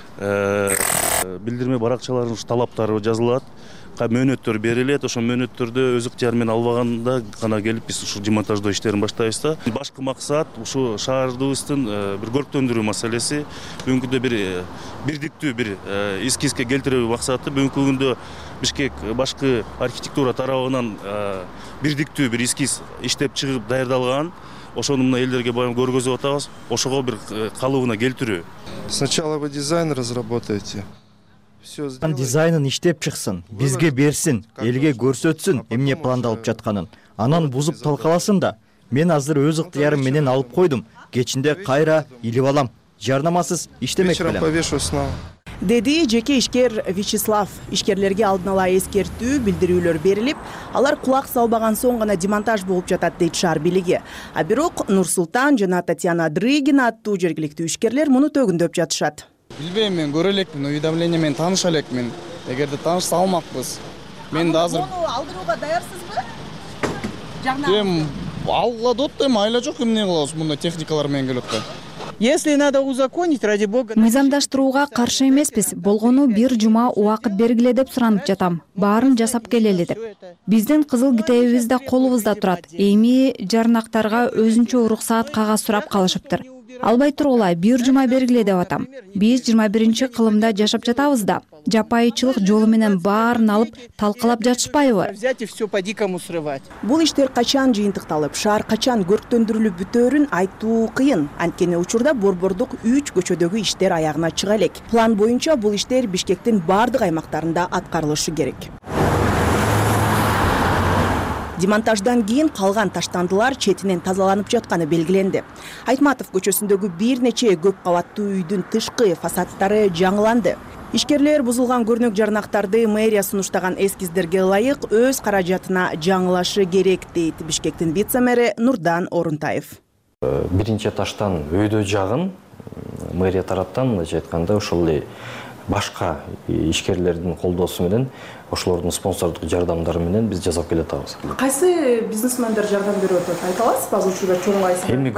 билдирме баракчаларынын талаптары жазылат, мөөнөттөр берилет. Ошол мөөнөттөрдө өз ыктыяры менен албаганда гана келип биз ушул демонтаждоо иштерин баштайбыз да. Башкы максат ушу шаарыбыздын бир көрктөндүрүү маселеси. Бүгүнкү күндө бирдиктүү бир эскизге келтирүү максаты. Бүгүнкү күндө Бишкек башкы архитектура тарабынан бирдиктүү бир эскиз иштеп чыгып даярдалган. Ошону мына элдерге баягы көргөзүп атабыз. Ошого бир калыбына келтирүү. Сначала вы дизайн разработаете. Дизайнын иштеп чыксын, бизге берсин, элге көрсөтсүн эмне пландалып жатканын. Анан бузуп талкаласын да. Мен азыр өз ыктыярым менен алып койдум. Кечинде кайра илип алам. Жарнамасыз иштемек белем. Деди жеке ишкер Вячеслав. Ишкерлерге алдын ала эскертүү, билдирүүлөр берилип, алар кулак салбаган соң гана демонтаж болуп жатат дейт шаар бийлиги. А бирок Нурсултан жана Татьяна Дрыгина аттуу жергиликтүү ишкерлер муну төгүндөп жатышат. Билбейм, мен көрө элекмин, уведомление менен тааныша элекмин. Эгерде тааныша алмакпыз. Мен да азыр алдырууга даярсызбы? Эми алгыла деп атпайм, айла жок, эмне кылабыз мындай техникалар менен келип атпайм. Если надо узаконить, ради бога. Мыйзамдаштырууга каршы эмеспиз. Болгону бир жума убакыт бергиле деп суранып жатам. Баарын жасап келели деп. Биздин кызыл китебибиз да колубузда турат. Эми жарнактарга өзүнчө уруксаат кагаз сурап калышыптыр. Албай тургула бир жума бергиле деп атам. Биз 21-кылымда жашап жатабыз да. Жапайычылык жолу менен баарын алып талкалап жатышпайбы? Взять и все по-дикому срывать. Бул иштер качан жыйынтыкталып, шаар качан көрктөндүрүлүп бүтөөрүн айтуу кыйын. Анткени учурда борбордук 3 көчөдөгү иштер аягына чыга элек. План боюнча бул иштер Бишкектин бардык аймактарында аткарылышы керек. Демонтаждан кийин калган таштандылар четинен тазаланып жатканы белгиленди. Айтматов көчөсүндөгү бир нече көп кабаттуу үйдүн тышкы фасадтары жаңыланды. Ишкерлер бузулган көрнөк жарнактарды мэрия сунуштаган эскиздерге ылайык өз каражатына жаңылашы керек дейт Бишкектин вице-мэри Нурдан Орунтаев. Биринчи таштан өйдө жагын мэрия тараптан мындайча айтканда ошол эле башка ишкерлердин колдоосу менен, ошолордун спонсордук жардамдары менен биз жасап келатабыз. Кайсы бизнесмендер жардам берип атат? Айта аласызбы? Азыр учурда чоңуйсыздар. Эми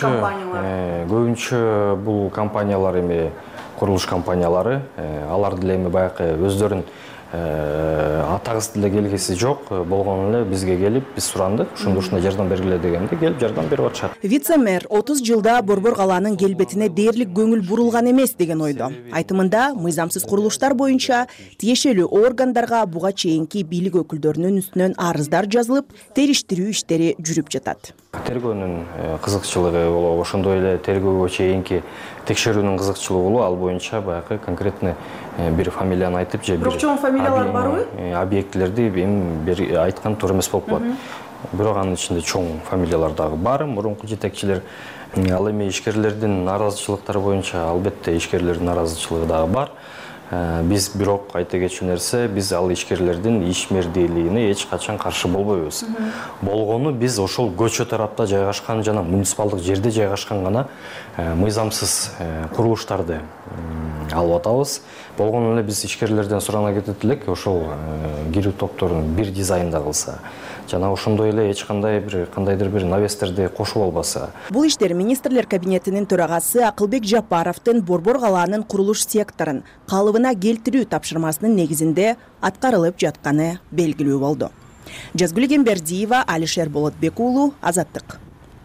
көбүнчө бул компаниялар эми курулуш компаниялары, алар деле эми баягы өздөрүн атагыс деле келгиси жок болгону эле бизге келип, биз сурандык, ушундай жардам бергиле дегенде келип жардам берип атышат. Вице-мэр 30 жылда Борбор калаанын келбетине дээрлик көңүл бурулган эмес деген ойдо. Айтымында мыйзамсыз курулуштар боюнча тиешелүү органдарга буга чейинки бийлик өкүлдөрүнүн үстүнөн арыздар жазылып, териштирүү иштери жүрүп жатат. Тергөөнүн кызыкчылыгы болобу, ошондой эле тергөөгө чейинки текшерүүнүн кызыкчылыгы болобу, ал боюнча баягы конкретный бир фамилияны айтып же бир фамилиялар барбы? Объектилерди эми айткан туура эмес болуп калат. Бирок анын ичинде чоң фамилиялар дагы бар, мурунку жетекчилер. Ал эми ишкерлердин наразычылыктары боюнча албетте ишкерлердин наразычылыгы дагы бар. Биз бирок айта кетчү нерсе, биз ал ишкерлердин ишмердүүлүгүнө эч качан каршы болбойбуз. Болгону биз ошол көчө тарапта жайгашкан жана муниципалдык жерде жайгашкан гана мыйзамсыз курулуштарды алып атабыз. Болгону эле биз ишкерлерден сурана кетет элек, ошол кирүү топторун бир дизайнда кылса, жана ошондой эле эч кандайдыр бир навестерди кошуп албаса. Бул иштер министрлер кабинетинин төрагасы Акылбек Жапаровдун Борбор калаанын курулуш секторун калыбына келтирүү тапшырмасынын негизинде аткарылып жатканы белгилүү болду. Жазгүл Гембердиева, Алишер Болотбек уулу, Азаттык.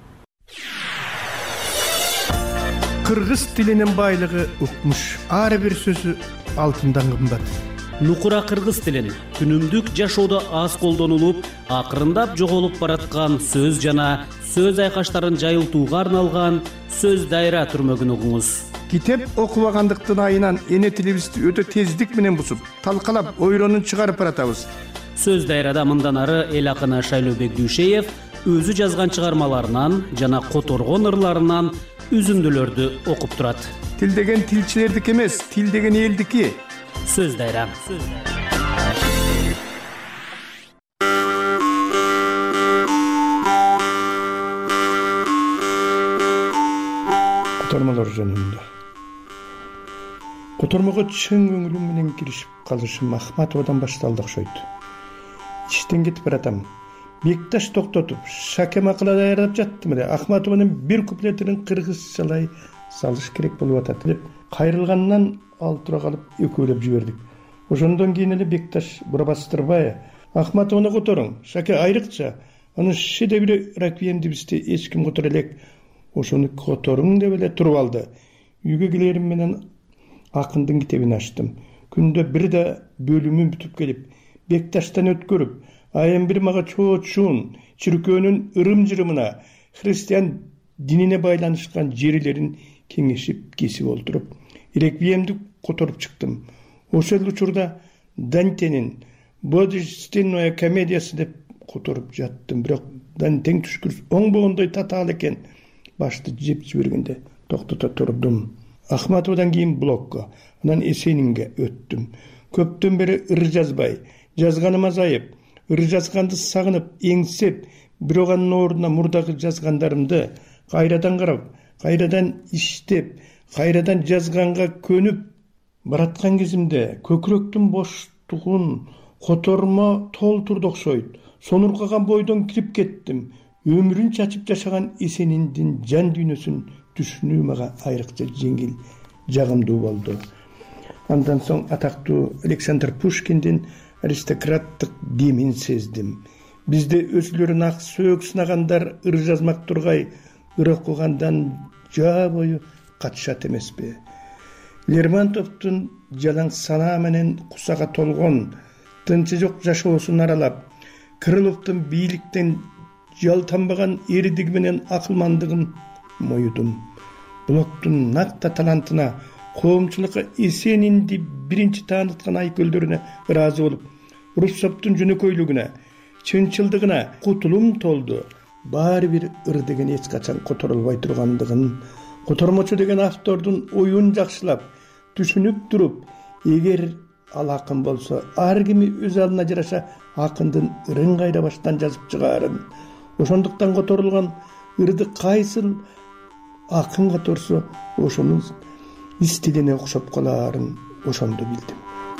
Кыргыз тилинин байлыгы укмуш. Ар бир сөзү алтындан кымбат. Нукура кыргыз тилин күнүмдүк жашоодо аз колдонулуп, акырындап жоголуп бараткан сөз жана сөз айкаштарын жайылтууга арналган сөз дайра түрмөгүн угуңуз. Китеп окубагандыктын айынан эне тилибизди өтө тездик менен бузуп, талкалап, ойлонун чыгарып баратабыз. Сөз дайрада мындан ары эл акыны Шайлообек Дүйшеев өзү жазган чыгармаларынан жана которгон ырларынан үзүндүлөрдү окуп турат. Тил деген тилчилердики эмес, тил деген элдики. Сөз дайра. Котормолор жөнүндө. Котормого чын көңүлүм менен киришип калышым Ахматовадан башталды окшойт. Иштен кетип баратам. Бекташ токтотуп, шаке макала даярдап жаттым эле. Ахматованын бир куплетин кыргызчалай салыш керек болуп атат деп кайрылгандан алтыра калып экөөлөп жибердик. Ошондон кийин эле Бекташ Бурабастырбай Ахматовну которуң, Шаке айрыкча анын шедеври реквиемдибизди эч ким которо элек, ошону которуң деп эле туруп алды. Үйгө келерим менен акындын китебин ачтым. Күндө бир да бөлүмүн бүтүп келип, Бекташтан өткөрүп, айым бир мага чоочун чиркөөнүн ырым-жырымына, христиан динине байланышкан жерлерин кеңешип кесип олтуруп, реквиемди которуп чыктым. Ошол учурда Дантенин Божественная комедиясы деп которуп жаттым. Бирок Дантен түшкүрүс оңбогондой татаал экен. Башты жеп жибергенде токтото турдум. Ахматовдан кийин блокко, анан Эсенинге өттүм. Көптөн бери ыр жазбай, жазганым азайып, ыр жазганды сагынып, эңсеп, бирок анын ордуна мурдагы жазгандарымды кайрадан карап, кайрадан иштеп, кайрадан жазганга көнүп бараткан кезимде көкүрөктүн боштугун котормо толтурду окшойт. Сонуркаган бойдон кирип кеттим. Өмүрүн чачып жашаган Эсениндин жан дүйнөсүн түшүнүү мага айрыкча жеңил, жагымдуу болду. Андан соң атактуу Александр Пушкиндин аристократтык демин сездим. Бизде өзүлөрүн ак сөөк сынагандар ыр жазмак тургай, ыр окугандан жаа бою катышат эмеспи? Лермонтовдун жалаң санаа менен кусага толгон, тынчы жок жашоосун аралап, Крыловдун бийликтен жалтанбаган эридиги менен акылмандыгын моюдум. Блоктун накта талантына, коомчулукка Эсенинди биринчи тааныткан айкөлдөрүнө ыраазы болуп, Руссоптун жөнөкөйлүгүнө, чынчылдыгына кутулум толду. Баары бир ыр деген эч качан которулбай тургандыгын, котормочу деген автордун оюн жакшылап, түшүнүп туруп, эгер ал акын болсо, ар кими өз алына жараша акындын ырын кайра баштан жазып чыгаарын, ошондуктан которулган ырды кайсыл акын которсо, ошонун стилине окшоп калаарын ошондо билдим.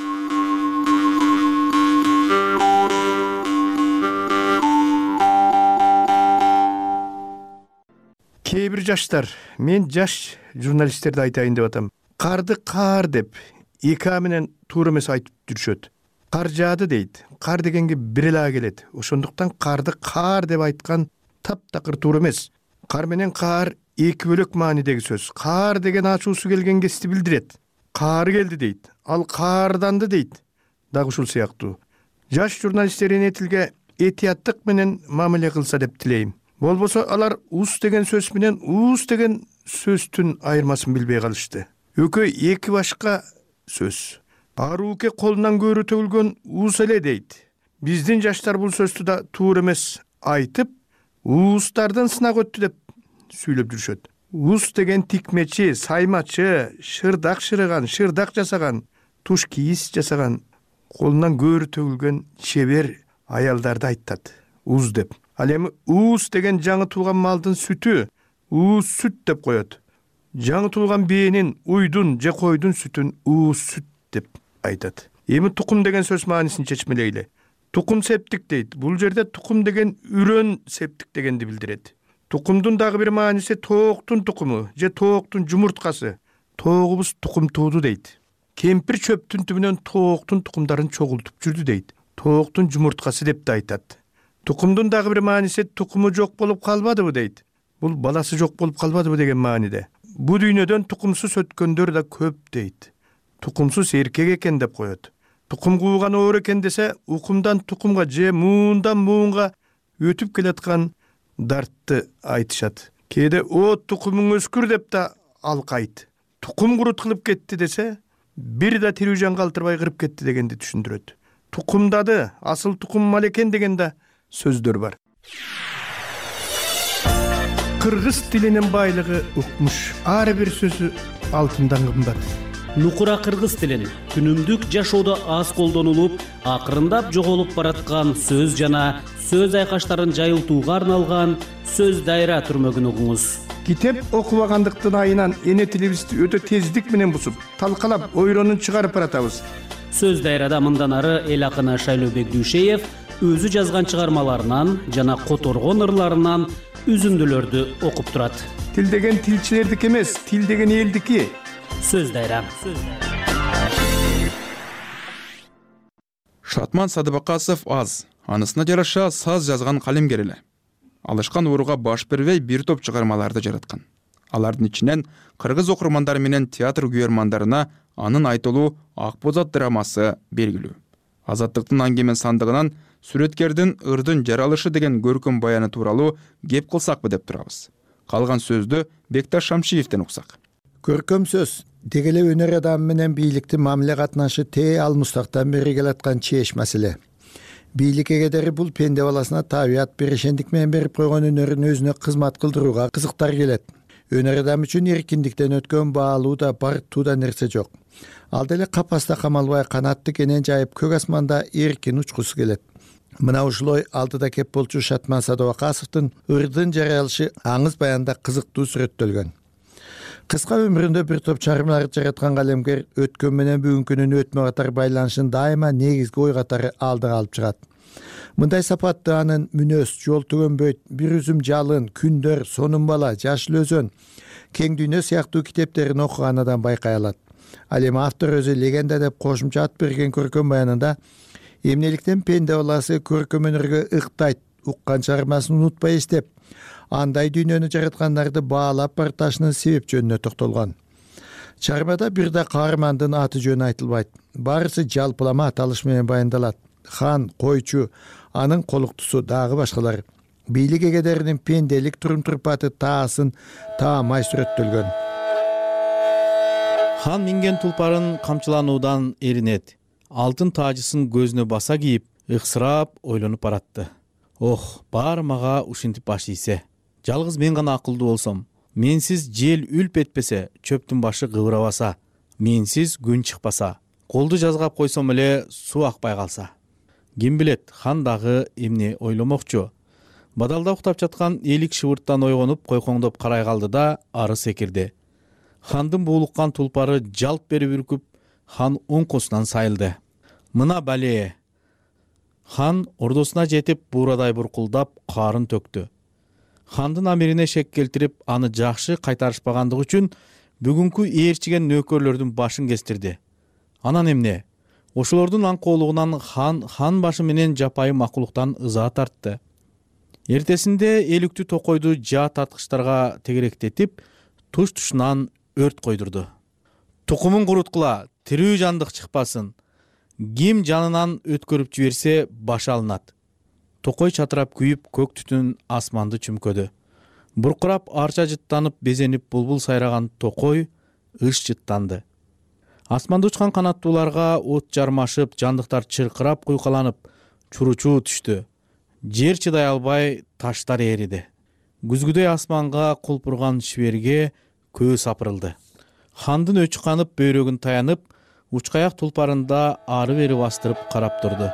Кээ бир жаштар, мен жаш журналисттерди айтайын деп атам. Карды каар деп эка менен туура эмес айтып жүрүшөт. Кар жаады дейт. Кар дегенге бир эле келет. Ошондуктан карды каар деп айткан таптакыр туура эмес. Кар менен каар эки бөлөк маанидеги сөз. Каар деген ачуусу келген кезди билдирет. Каар келди дейт. Ал каарданды дейт. Дагы ушул сыяктуу. Жаш журналисттер эне тилге этияттык менен мамиле кылса деп тилейм. Болбосо алар ус деген сөз менен уус деген сөздүн айырмасын билбей калышты. Өкөй эки башка сөз. Арууке колунан көрү төгүлгөн уус эле дейт. Биздин жаштар бул сөздү да туура эмес айтып, уустардын сынак өттү деп сүйлөп жүрүшөт. Уус деген тикмечи, саймачы, шырдак шырыган, шырдак жасаган, туш кийиз жасаган, колунан көрү төгүлгөн чебер аялдарды айтат. Уус деп. Ал эми уус деген жаңы туулган малдын сүтү, уус сүт деп коет. Жаңы туулган бээнин, уйдун же койдун сүтүн уус сүт деп айтат. Эми тукум деген сөз маанисин чечмелейли. Тукум септик дейт. Бул жерде тукум деген үрөн септик дегенди билдирет. Тукумдун дагы бир мааниси тооктун тукуму же тооктун жумурткасы. Тоогубуз тукум тууду дейт. Кемпир чөптүн түбүнөн тооктун тукумдарын чогултуп жүрдү дейт. Тооктун жумурткасы деп да айтат. Тукумдун дагы бир мааниси тукуму жок болуп калбадыбы дейт. Бул баласы жок болуп калбадыбы деген мааниде. Бу дүйнөдөн тукумсуз өткөндөр да көп дейт. Тукумсуз эркек экен деп коет. Тукум кууган оор экен десе, укумдан тукумга же муундан муунга өтүп келаткан дартты айтышат. Кээде о тукумуң өскүр деп да алкайт. Тукум курут кылып кетти десе, бир да тирүү жан калтырбай кырып кетти дегенди түшүндүрөт. Тукумдады, асыл тукум мал экен деген да сөздөр бар. Кыргыз тилинин байлыгы укмуш. Ар бир сөзү алтындан кымбат. Нукура кыргыз тилин күнүмдүк жашоодо аз колдонулуп, акырындап жоголуп бараткан сөз жана сөз айкаштарын жайылтууга арналган сөз дайра түрмөгүн угуңуз. Китеп окубагандыктын айынан эне тилибизди өтө тездик менен бусуп, талкалап, ойронун чыгарып баратабыз. Сөз дайрада мындан ары эл акыны Шайлообек Дүйшеев өзү жазган чыгармаларынан жана которгон ырларынан үзүндүлөрдү окуп турат. Тил деген тилчилердики эмес, тил деген элдики. Сөз дайра. Шатман Садыбакасов аз, анысына жараша саз жазган калемгер эле. Алышкан ууруга баш бербей бир топ чыгармаларды жараткан. Алардын ичинен кыргыз окурмандары менен театр күйөрмандарына анын айтылуу Ак Бозат драмасы белгилүү. Азаттыктын аңгемен сандыгынан сүрөткердин ырдын жаралышы деген көркөм баяны тууралуу кеп кылсакпы деп турабыз. Калган сөздү Бекташ Шамшиевден уксак. Көркөм сөз дегеле өнөр адамы менен бийликтин мамиле катнашы тээ ал мустактан бери келаткан чеч маселе. Бийлик эгедери бул пенде баласына табият берешендик менен берип койгон өнөрүн өзүнө кызмат кылдырууга кызыктар келет. Өнөр адам үчүн эркиндиктен өткөн баалуу да бартуу да нерсе жок. Ал деле капаста камалбай канатты кенен жайып көк асманда эркин учкусу келет. Мына ушулой алдыда кеп болчу Шатман Садыбакасовдун ырдын жаралышы аңыз баянда кызыктуу сүрөттөлгөн. Кыска өмүрүндө бир топ чыгармаларды жараткан калемгер өткөн менен бүгүнкүнүн өтмө катары байланышын дайыма негизги ой катары алдыга алып чыгат. Мындай сапатты анын мүнөз, жол төгөнбөйт, бир үзүм жалын, күндөр, сонун бала, жашыл өзөн, кең дүйнө сыяктуу китептерин окугандан байкай алат. Ал эми автор өзү легенда деп кошумча ат берген көркөм баянында эмнеликтен пенде баласы көркөм өнөргө ыктайт, уккан чыгармасын унутпай эстеп, андай дүйнөнү жараткандарды баалап барташынын себеп жөнүнө токтолгон. Чыгармада бир да каармандын аты жөнү айтылбайт. Баарысы жалпылама аталыш менен баяндалат. Хан, койчу, анын колуктусу дагы башкалар. Бийлик эгедеринин пенделик турум-турпаты таасын таамай сүрөттөлгөн. Хан минген тулпарын камчылануудан эринет. Алтын таажысын көзүнө баса кийип, ыксырап ойлонуп баратты. Ох, баары мага ушинтип баш ийсе. Жалгыз мен гана акылдуу болсом, менсиз жел үлп этпесе, чөптүн башы кыбырабаса, менсиз күн чыкпаса, колду жазгап койсом эле суу акпай калса. Ким билет, хан дагы эмне ойломокчу. Бадалда уктап жаткан элик шыбырттан ойгонуп, койкоңдоп карай калды да ары секирди. Хандын буулуккан тулпары жалп берип үркүп, хан оңкосунан сайылды. Мына бале. Хан ордосуна жетип буурадай буркулдап карын төктү. Хандын амирине шек келтирип, аны жакшы кайтарышпагандыгы үчүн бүгүнкү ээрчиген нөкөрлөрдүн башын кестирди. Анан эмне? Ошолордун аңкоолугунан хан башы менен жапайы макулуктан ыза тартты. Эртесинде элүктү токойду жаа тарткычтарга тегеректетип, туш-тушунан өрт койдурду. Тукумун куруткула, тирүү жандык чыкпасын. Ким жанынан өткөрүп жиберсе башы алынат. Токой чатырап күйүп, көк түтүн асманды чүмкөдү. Буркурап арча жыттанып, безенип булбул сайраган токой ыш жыттанды. Асманда учкан канаттууларга от жармашып, жандыктар чыркырап куйкаланып, чуручуу түштү. Жер чыдай албай таштар эриди. Күзгүдөй асманга кулпурган шиберге көз сапырылды. Хандын өчү канып, бөйрөгүн таянып, учкаяк тулпарында ары бери бастырып карап турду.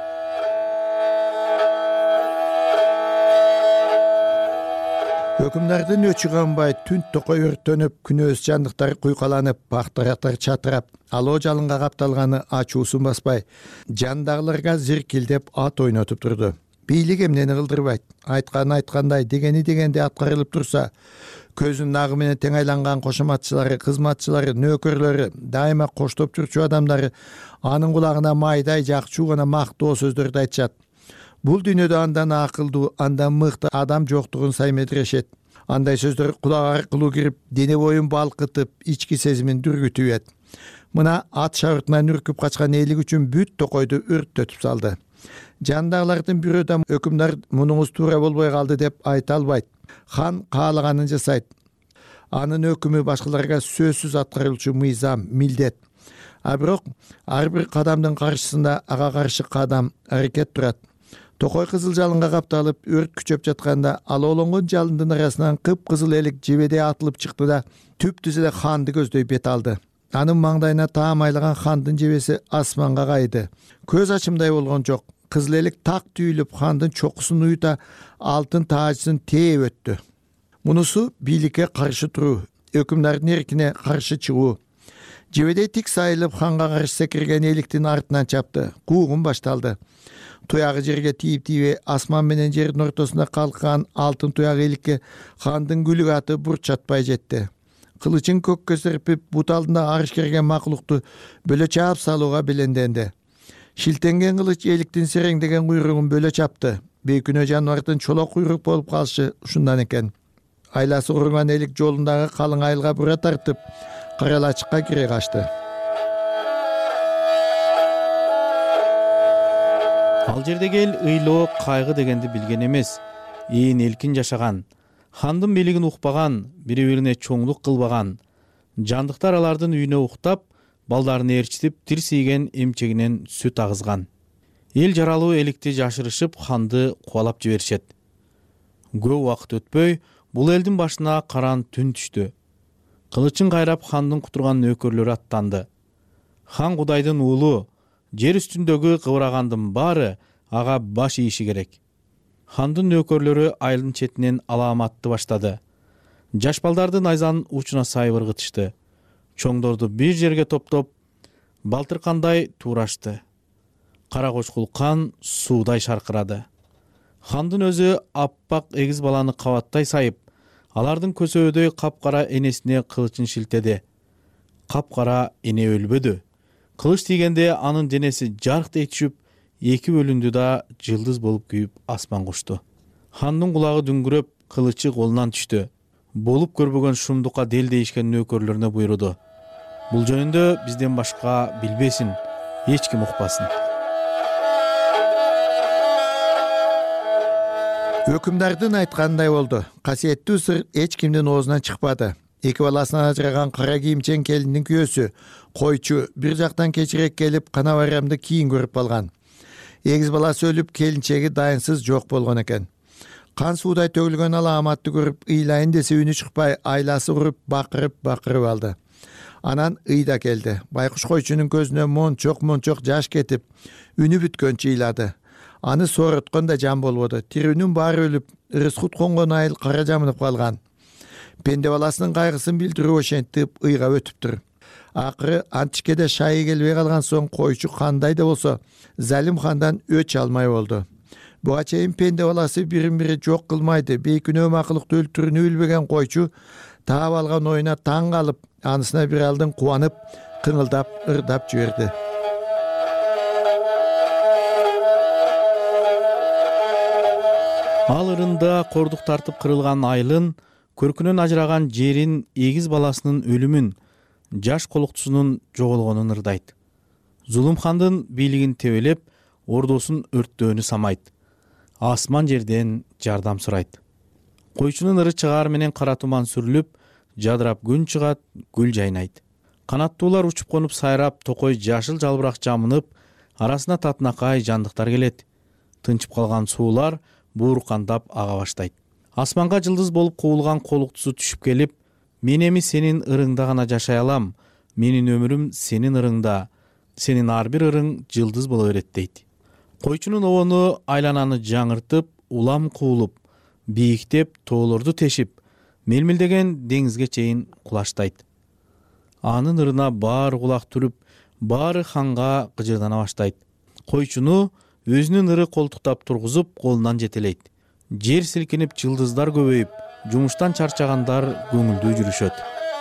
Өкүмдардын өчү канбай, түн токой өрттөнүп, күнөөс жандыктар куйкаланып, бактырактар чатырап, алоо жалынга капталганы ачуусун баспай, жандагыларга зиркилдеп ат ойнотуп турду. Бийлик эмнени кылдырбайт, айткандай, дегенде аткарылып турса, көзүнүн агы менен тең айланган кошоматчылары, кызматчылары, нөкөрлөрү, дайыма коштоп жүрчү адамдары анын кулагына майдай жакчуу гана мактоо сөздөрдү айтышат. Бул дүйнөдө андан акылдуу, андан мыкты адам жоктугун саймедирешет. Андай сөздөр кулак аркылуу кирип, дене боюн балкытып, ички сезимин дүргүтүп. Мына ат шабыртынан үркүп качкан элик үчүн бүт токойду өрттөтүп салды. Жандагылардын бирөө да өкүмдар мунуңуз туура болбой калды деп айта албайт. Хан каалаганын жасайт. Анын өкүмү башкаларга сөзсүз аткарылчу мыйзам, милдет. А бирок ар бир кадамдын каршысында ага каршы кадам, аракет турат. Токой кызыл жалынга капталып, өрт күчөп жатканда алоолонгон жалындын арасынан кыпкызыл элек жебедей атылып чыкты да түп-түз эле ханды көздөй бет алды. Анын маңдайына таамайлаган хандын жебеси асманга кайды. Көз ачымдай болгон жок. Кызыл элек так түйүлүп, хандын чокусун уюта алтын таажысын тээп өттү. Мунусу бийликке каршы туруу, өкүмдардын эркине каршы чыгуу. Жебедей тик сайылып, ханга каршы секирген эликтин артынан чапты. Куугун башталды. Туягы жерге тийип асман менен жердин ортосунда калккан алтын туяк эликке хандын күлүк аты бурч жатпай жетти. Кылычын көккө серпип, бут алдында арыш керген макулукту бөлө чаап салууга беленденди. Шилтенген кылыч эликтин сереңдеген куйругун бөлө чапты. Бейкүнө жаныбардын чолок куйрук болуп калышы ушундан экен. Айласы урунган элик жолундагы калың айылга бура тартып, каралачыкка кире качты. Ал жердеги эл ыйлоо, кайгы дегенди билген эмес. Ээн элкин жашаган, хандын бийлигин укпаган, бири-бирине чоңдук кылбаган. Жандыктар алардын үйүнө уктап, балдарын ээрчитип, тирсийген эмчегинен сүт агызган. Эл жаралуу эликти жашырышып, ханды кубалап жиберишет. Көп убакыт өтпөй, бул элдин башына караан түн түштү. Кылычын кайрап хандын кутурган нөөкөрлөрү аттанды. Хан Кудайдын уулу, жер үстүндөгү кыбырагандын баары ага баш ийиши керек. Хандын нөөкөрлөрү айылдын четинен алааматты баштады. Жаш балдарды найзанын учуна сайып ыргытышты. Чоңдорду бир жерге топтоп, балтыркандай туурашты. Кара кочкул кан суудай шаркырады. Хандын өзү аппак эгиз баланы кабаттай сайып, алардын көсөөдөй капкара энесине кылычын шилтеди. Капкара эне өлбөдү. Кылыч тийгенде анын денеси жарктай түшүп, эки бөлүндү да жылдыз болуп күйүп асманга учту. Хандын кулагы дүңгүрөп, кылычы колунан түштү. Болуп көрбөгөн шумдукка дел дейишкен нөөкөрлөрүнө буйруду. Бул жөнүндө бизден башка билбесин, эч ким укпасын. Өкүмдардын айткандай болду. Касиеттүү сыр эч кимдин оозунан чыкпады. Эки баласынан ажыраган кара кийимчен келиндин күйөөсү, койчу бир жактан кечирээк келип, кана байрамды кийин көрүп алган. Эгиз баласы өлүп, келинчеги дайынсыз жок болгон экен. Кан суудай төгүлгөн алааматты көрүп, ыйлайын десе үнү чыкпай, айласы уруп, бакырып алды. Анан ыйда келди. Байкуш койчунун көзүнө мончок жаш кетип, үнү бүткөнчө ыйлады. Аны сороткон да жан болбоду. Тирүүнүн баары өлүп, ырыскут конгон айыл кара жамынып калган. Пенде баласынын кайгысын билдирүү ошентип ыйга өтүптүр. Акыры антишкеде шайы келбей калган соң койчу кандай да болсо Залим хандан өч алмай болду. Буга чейин пенде баласы бирин-бири жок кылмайды, бейкүнөө макылыкты өлтүрүүнү билбеген койчу таап алган оюна таң калып, анысына бир алдын кубанып, кыңылдап, ырдап жиберди. Ал ырында кордук тартып кырылган айылын, көркүнөн ажыраган жерин, эгиз баласынын өлүмүн, жаш колуктусунун жоголгонун ырдайт. Зулум хандын бийлигин тебелеп, ордосун өрттөөнү самайт. Асман жерден жардам сурайт. Койчунун ыры чыгаар менен кара туман сүрүлүп, жадырап күн чыгат, гүл жайнайт. Канаттуулар учуп конуп сайрап, токой жашыл жалбырак жамынып, арасына татынакай жандыктар келет. Тынчып калган суулар бууркандап ага баштайт. Асманга жылдыз болуп куулган колуктусу түшүп келип, мен эми сенин ырыңда гана жашай алам, менин өмүрүм сенин ырыңда, сенин ар бир ырың жылдыз боло берет дейт. Койчунун обону айлананы жаңыртып, улам куулуп, бийиктеп, тоолорду тешип, мелмилдеген деңизге чейин кулаштайт. Анын ырына баары кулак түрүп, баары ханга кыжырдана баштайт. Койчуну өзүнүн ыры колтуктап тургузуп, колунан жетелейт. Жер силкинип, жылдыздар көбөйүп, жумуштан чарчагандар көңүлдүү жүрүшөт.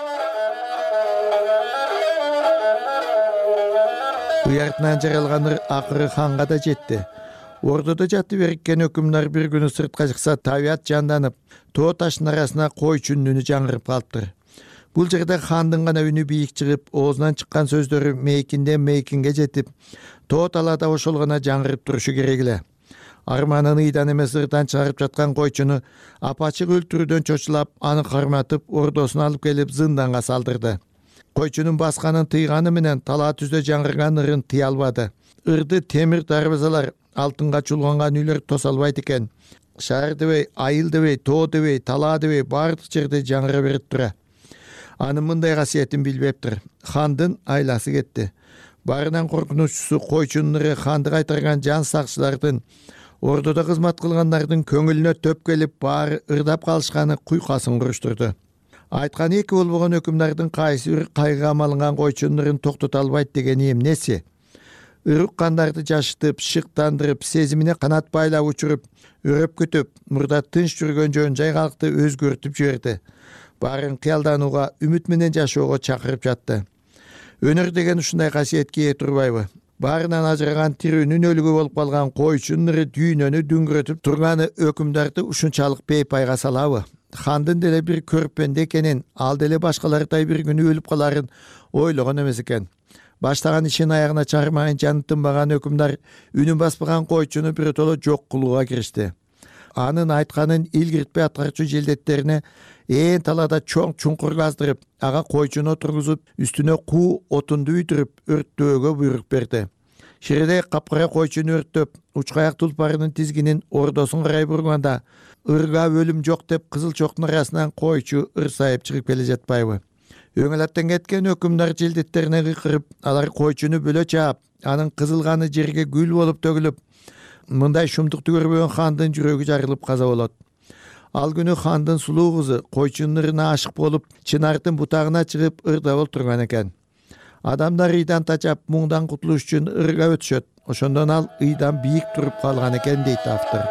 Уяртынан жаралган ыр акыры ханга да жетти. Ордодо жатып эриккен өкүмдар бир күнү сыртка чыкса, табият жанданып, тоо таштын арасына койчунун үнү жаңырып калыптыр. Бул жерде хандын гана үнү бийик чыгып, оозунан чыккан сөздөрү мейкинден мейкинге жетип, тоо талаада ошол гана жаңырып турушу керек эле. Арманын ыйдан эмес ырдан чыгарып жаткан койчуну апачык өлтүрүүдөн чочулап, аны карматып, ордосуна алып келип зынданга салдырды. Койчунун басканын тыйганы менен талаа түздө жаңырган ырын тыя албады. Ырды темир дарбазалар, алтынга чулганган үйлөр тоса албайт экен. Шаар дебей, айыл дебей, тоо дебей, талаа дебей баардык жерде жаңыра берип тура. Анын мындай касиетин билбептир. Хандын айласы кетти. Барынан коркунучусу койчунун ыры ханды кайтарган жан сакчылардын, ордодо кызмат кылгандардын көңүлүнө төп келип, баары ырдап калышканы куйкасын куруштурду. Айткан эки болбогон өкүмдардын кайсы бир кайгыга малынган койчунун ырын токтото албайт дегени эмнеси? Ырык кандарды жашытып, шыктандырып, сезимине канат байлап учуруп, өрөп күтүп, мурда тынч жүргөн жөн жай калкты өзгөртүп жиберди. Баарын кыялданууга, үмүт менен жашоого чакырып жатты. Өнөр деген ушундай касиетке ээ турбайбы? Баарынан ажыраган тирүүнүн өлүгү болуп калган койчунун ыры дүйнөнү дүңгүрөтүп турганы өкүмдарды ушунчалык бейпайга салабы? Хандын деле бир көрпенде экенин, ал деле башкалардай бир күнү өлүп каларын ойлогон эмес экен. Баштаган ишин аягына чыгармайын жаны тынбаган өкүмдар үнүн баспаган койчуну биротоло жок кылууга киришти. Анын айтканын илгиртпей аткарчу желдеттерине ээн талаада чоң чуңкур каздырып, ага койчуну отургузуп, үстүнө куу отунду үйдүрүп, өрттөөгө буйрук берди. Ширедей капкара койчуну өрттөп, учкаяк тулпарынын тизгинин ордосун карай бурганда, ырга өлүм жок деп кызыл чоктун арасынан койчу ырсайып чыгып келе жатпайбы? Өңөлөттөн кеткен өкүмдар желдеттерине кыйкырып, алар койчуну бөлө чаап, анын кызыл каны жерге гүл болуп төгүлүп, мындай шумдукту көрбөгөн хандын жүрөгү жарылып каза болот. Ал күнү хандын сулуу кызы койчунун ырына ашык болуп, чынардын бутагына чыгып ырда олтурган экен. Адамдар ыйдан тачап, муңдан кутулуш үчүн ырга өтүшөт. Ошондон ал ыйдан бийик туруп калган экен дейт автор.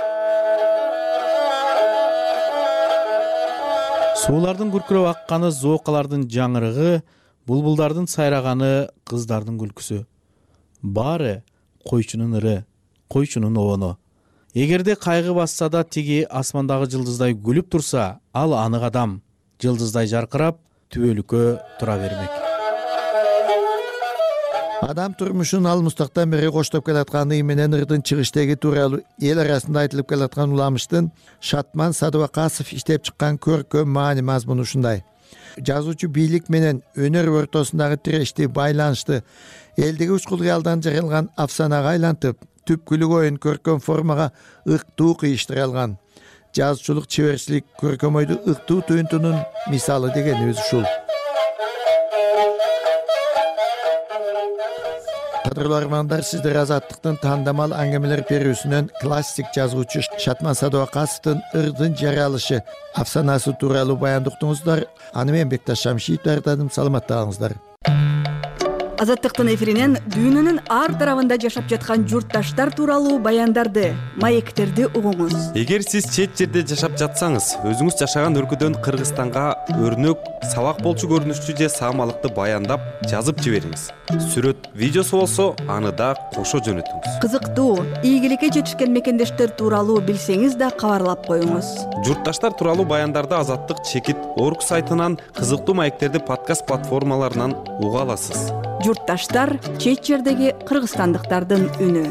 Суулардын күркүрөп акканы, зоокалардын жаңырыгы, булбулдардын сайраганы, кыздардын күлкүсү. Баары койчунун ыры, койчунун обону. Эгерде кайгы басса да тиги асмандагы жылдыздай күлүп турса, ал анык адам, жылдыздай жаркырап, түбөлүккө тура бермек. Адам турмушун алмустактан бери коштоп келатканы менен ырдын чыгыштеги тууралуу эл арасында айтылып келаткан уламыштын Шатман Садыбакасов иштеп чыккан көркөм маани мазмуну ушундай. Жазуучу бийлик менен өнөр ортосундагы тирешти, байланышты элдиги учкул кыялдан жаралган афсанага айлантып, түпкүлүк оюн көркөм формага ыктуу кыйыштыра алган. Жазуучулук чеберчилик көркөм ойду ыктуу туюнтунун мисалы дегенибиз ушул. Кадырлуу армандар, сиздер Азаттыктын тандамал аңгемелер берүүсүнөн классик жазуучу Шатман Садыбакасовдун ырдын жаралышы афсанасы тууралуу баяндуктуңуздар. Аны мен Бекташ Шамшиев даярдадым. Саламаттагыңыздар. Азаттыктын эфиринен дүйнөнүн ар тарабында жашап жаткан журтташтар тууралуу баяндарды, маектерди угуңуз. Эгер сиз чет жерде жашап жатсаңыз, өзүңүз жашаган өлкөдөн Кыргызстанга өрнөк, сабак болчу көрүнүштүү же саамалыкты баяндап, жазып жибериңиз. Сүрөт, видеосу болсо, аны да кошо жөнөтүңүз. Кызыктуу, ийгиликке жетишкен мекендештер тууралуу билсеңиз да кабарлап коюңуз. Журтташтар тууралуу баяндарды Азаттык чекит орг сайтынан, кызыктуу маектерди подкаст платформаларынан уга аласыз. Журтташтар чет жердеги кыргызстандыктардын үнү.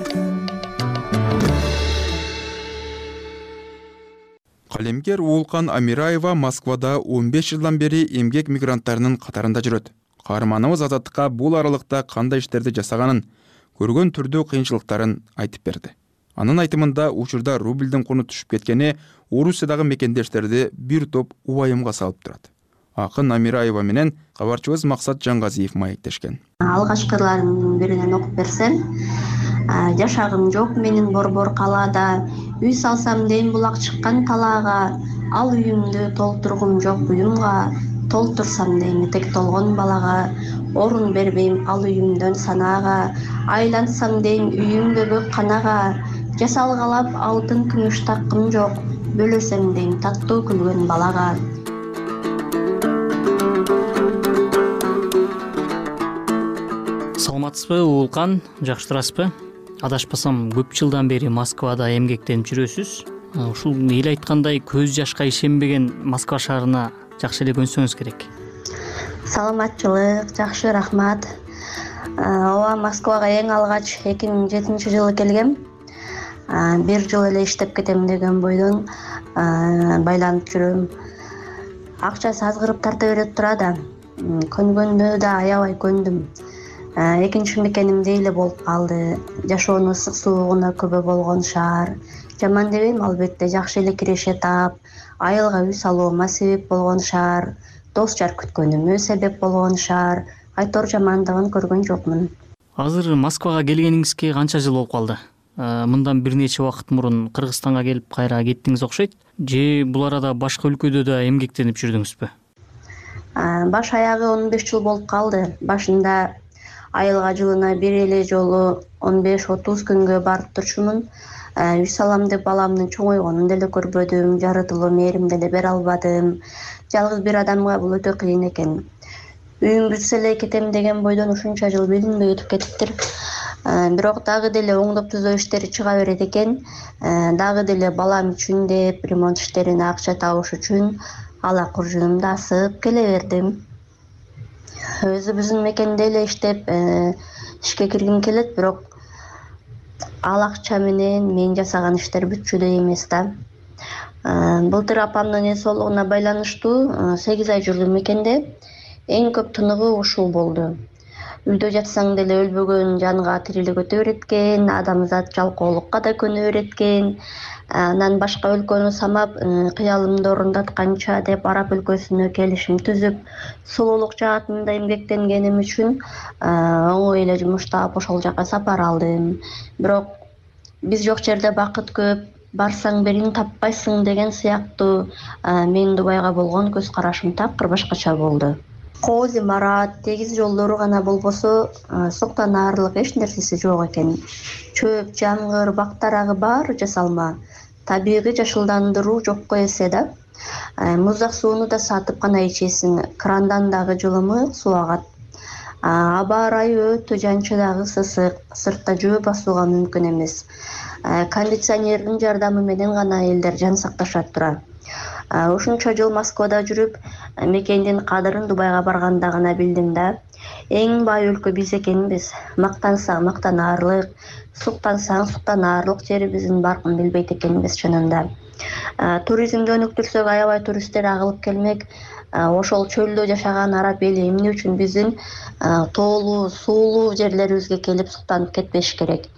Калемгер Уулкан Амираева Москвада 15 жылдан бери эмгек мигранттарынын катарында жүрөт. Каарманыбыз Азаттыкка бул аралыкта кандай иштерди жасаганын, көргөн түрдүү кыйынчылыктарын айтып берди. Анын айтымында учурда рубльдин куну түшүп кеткени Орусиядагы мекендештерди бир топ убайымга салып турат. Акын Амираева менен кабарчыбыз Максат Жаңгазиев маектешкен. Алгачкылардын биринен окуп берсем, жашагым жок менин борбор калаада, үй салсам дейм булак чыккан талаага, ал үйүмдү толтургум жок буюмга, толтурсам дейм этек толгон балага, орун бербейм ал үйүмдөн санаага, айлансам дейм үйүмгө көк канага, жасалгалап алтын күмүш таккым жок, бөлөсөм дейм таттуу күлгөн балага. Саламатсызбы, Уулкан, жакшы турасызбы? Адашпасам, көп жылдан бери Москвада эмгектенип жүрөсүз. Ушул эл айткандай көз жашка ишенбеген Москва шаарына жакшы эле көнсөңүз керек. Саламатчылык, жакшы, рахмат. Ооба, Москвага эң алгач 2007-жылы келгем. Бир жыл эле иштеп кетем деген бойдон байланып жүрөм. Акчасы азгырып тарта берет турада. Көнгөндө да аябай көндүм. Экинчи мекенимде эле болуп калды. Жашоонун ысык суугуна көбө болгон шаар. Жаман дебейм, албетте жакшы эле киреше таап, айылга үй салуума себеп болгон шаар, дос жар күткөнүмө себеп болгон шаар. Айтор жамандыгын көргөн жокмун. Азыр Москвага келгениңизге канча жыл болуп калды? Мындан бир нече убакыт мурун Кыргызстанга келип кайра кеттиңиз окшойт. Же бул арада башка өлкөдө да эмгектенип жүрдүңүзбү? Баш аягы 15 жыл болуп калды. Башында айылга жылына бир эле жолу 15-30 күнгө барып турчумун. Үй салам деп баламдын чоңойгонун деле көрбөдүм, жарытылуу мээрим деле бере албадым. Жалгыз бир адамга бул өтө кыйын экен. Үйүм бүтсө эле кетем деген бойдон ушунча жыл билинбей өтүп кетиптир. бирок дагы деле оңдоп түзөө иштери чыга берет экен. Дагы деле балам үчүн деп ремонт иштерине акча табыш үчүн ала куржунумду асып келе бердим. Өзүбүздүн мекенде эле иштеп ишке киргим келет, бирок ал акча менен мен жасаган иштер бүтчүдөй эмес да. Былтыр апамдын эс соолугуна байланыштуу 8 ай жүрдүм мекенде. Эң көп тыныгуу ушул болду. Үйдө жатсаң деле өлбөгөн жанга тирилик өтө берет экен, адамзат жалкоолукка да көнө берет экен. Анан башка өлкөнү самап, кыялымды орундатканча деп Араб өлкөсүнө келишим түзүп, сулуулук жаатында эмгектенгеним үчүн оңой эле жумуш таап ошол жака сапар алдым. Бирок биз жок жерде бакыт көп, барсаң берин таппайсың деген сыяктуу менин Дубайга болгон көз карашым такыр башкача болду. Коози Марат, тегиз жолдору гана болбосо, суктан аарылык эч нерсеси жок экен. Чөп, жамгыр, бактарагы баары жасалма. Табигый жашылдандыруу жокко эсе да. Муздак сууну да сатып гана ичесиң, крандан дагы жылымы суу агат. Аба ырайы өтө жанчы дагы сысык, сыртта жөө басууга мүмкүн эмес. Кондиционердин жардамы менен гана элдер жан сакташат тура. Ушунча жыл Москвада жүрүп, мекендин кадырын Дубайга барганда гана билдим да. Эң бай өлкө биз экенбиз. Мактансаң мактанаарлык, суктансаң суктанаарлык жерибиздин баркын билбейт экенбиз чынында. Туризмди өнүктүрсөк, аябай туристтер агылып келмек. Ошол чөлдө жашаган араб эли эмне үчүн биздин тоолуу, суулуу жерлерибизге келип суктанып кетпеш керек.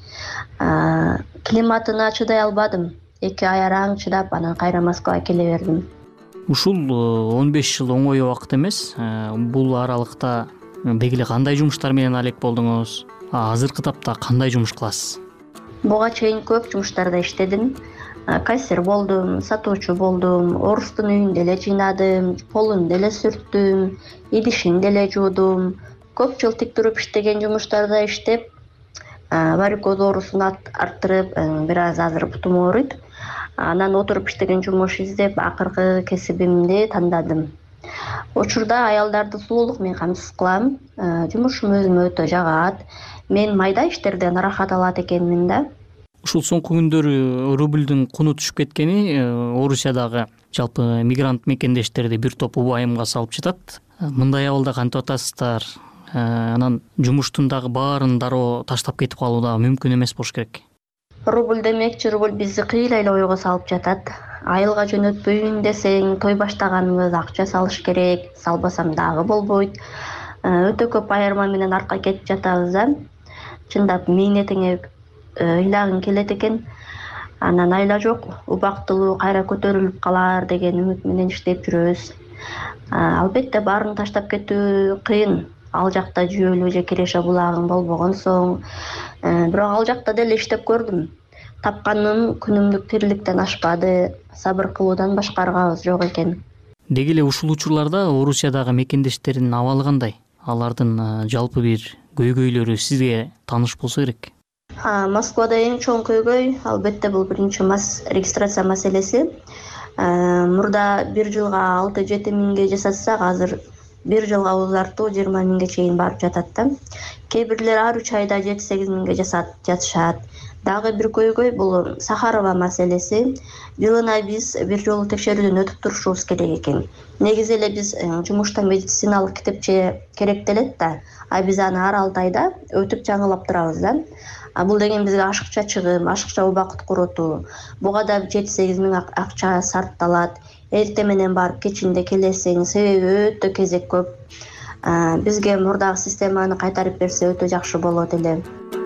Климатына чыдай албадым. 2 ай араң чыдап, анан кайра Москвага келе бердим. Ушул 15 жыл оңой убакыт эмес. Бул аралыкта бегиле кандай жумуштар менен алек болдуңуз? Азыркы тапта кандай жумуш кыласыз? Буга чейин көп жумуштарда иштедим. Кассир болдум, сатуучу болдум, орустун үйүндө эле жыйнадым, полун деле сүрттүм, идишин деле жуудум. Көп жыл тик туруп иштеген жумуштарда иштеп, варикоз оорусун арттырып, бир аз азыр бутум ооруйт. Анан отуруп иштеген жумуш издеп, акыркы кесибимди тандадым. Учурда аялдарды сулуулук менен камсыз кылам. Жумушум өзүмө өтө жагат. Мен майда иштерден ырахат алат экенмин да. Ушул соңку күндөрү рубльдүн куну түшүп кеткени Орусиядагы жалпы мигрант мекендештерди бир топ убайымга салып жатат. Мындай абалда кантип атасыздар? Анан жумуштун дагы баарын дароо таштап кетип калуу да мүмкүн эмес болуш керек. Рубль демекчи, рубль бизди кыйла эле ойго салып жатат. Айылга жөнөтпөйүн десең, той баштаганыбыз акча салыш керек, салбасам дагы болбойт. Өтө көп айырма менен арка кетип жатабыз да. Чындап мээнетиңе ыйлагың келет экен. Анан айла жок, убактылуу кайра көтөрүлүп калар деген үмүт менен иштеп жүрөбүз. Албетте баарын таштап кетүү кыйын. Ал жакта жүйөлүү же Киреше булагың болбогон соң, бирок ал жакта деле иштеп көрдүм. Тапканым күнүмдүк тириликтен ашпады, сабыр кылуудан башка аргабыз жок экен. Деги эле ушул учурларда Орусиядагы мекендештердин абалы кандай? Алардын жалпы бир көйгөйлөрү сизге тааныш болсо керек. Москвада эң чоң көйгөй албетте бул биринчи регистрация маселеси. Мурда 1 жылга 6-7 миңге жасатсак, азыр 1 жылга узартуу 20 миңге чейин барып жатат да. Кээ бирлер ар 3 айда 7-8 миңге жатышат. Дагы бир көйгөй бул Сахарова маселеси. Жылына биз бир жолу текшерүүдөн өтүп турушубуз керек экен. Негизи эле биз жумушта медициналык китепче керектелет да, биз аны ар 6 айда өтүп жаңылап турабыз да. Бул деген бизге ашыкча чыгым, ашыкча убакыт курутуу. Буга да 7-8 миң акча сарпталат. Эрте менен барып кечинде келесең, себеби өтө кезек көп. Бизге мурдагы системаны кайтарып берсе өтө жакшы болот эле.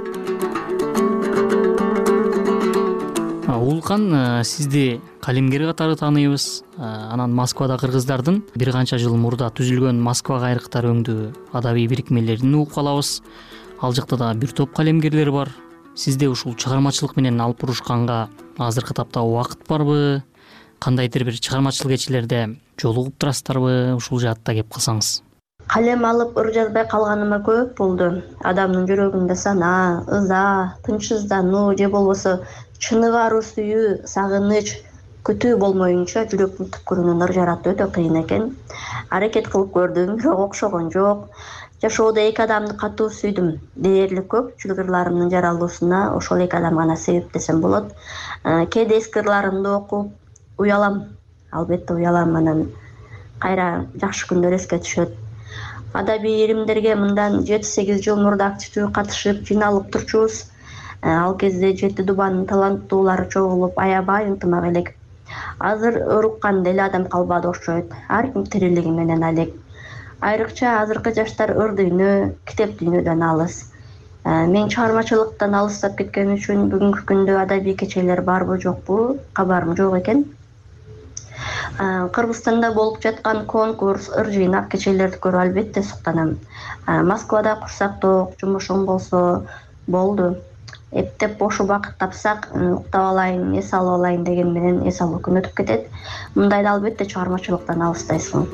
Улкан, сизди калемгер катары тааныйбыз. Анан Москвада кыргыздардын бир канча жыл мурда түзүлгөн Москва кайрыктар өңдүү адабий бирикмелерин угуп калабыз. Ал жакта да бир топ калемгерлер бар. Сизде ушул чыгармачылык менен алып бурушканга азыркы тапта убакыт барбы? Кандайдыр бир чыгармачыл кечелерде жолугуп турасыздарбы? Ушул жаатта кеп кылсаңыз. Калем алып ыр жазбай калганыма көп болду. Адамдын жүрөгүндө сана, ыза, тынчсыздануу же болбосо чыныгары сүйүү, сагыныч, күтүү болмоюнча жүрөктүн түпкүрүнөн ыр жаратуу өтө кыйын экен. Аракет кылып көрдүм, бирок окшогон жок. Жашоодо 2 адамды катуу сүйдүм. Дээрлик көп. Чылгырларымдын жаралуусуна ошол 2 адам гана себеп десем болот. Кээде эски ырларымды окуп уялам. Албетте уялам, анан кайра жакшы күндөр эске түшөт. Адабий иримдерге мындан 7-8 жыл мурда активдүү катышып, жыйналып турчубуз. Ал кезде 7 дубанын таланттуулары чогулуп, аябай ынтымак элек. Азыр ыруккан эле адам калбады окшойт. Ар ким тирилиги менен алек. Айрыкча азыркы жаштар ыр дүйнө, китеп дүйнөдөн алыс. Мен чыгармачылыктан алыстап кеткен үчүн бүгүнкү күндө адабий кечелер барбы жокпу, кабарым жок экен. Кыргызстанда болуп жаткан конкурс, ыр жыйнак кечелерди көрүп албетте суктанам. Москвада курсак ток, жумушум болсо болду. Эптеп бош убакыт тапсак, уктап алайын, эс алып алайын деген менен эс алуу күн өтүп кетет. Мындайда албетте чыгармачылыктан алыстайсың.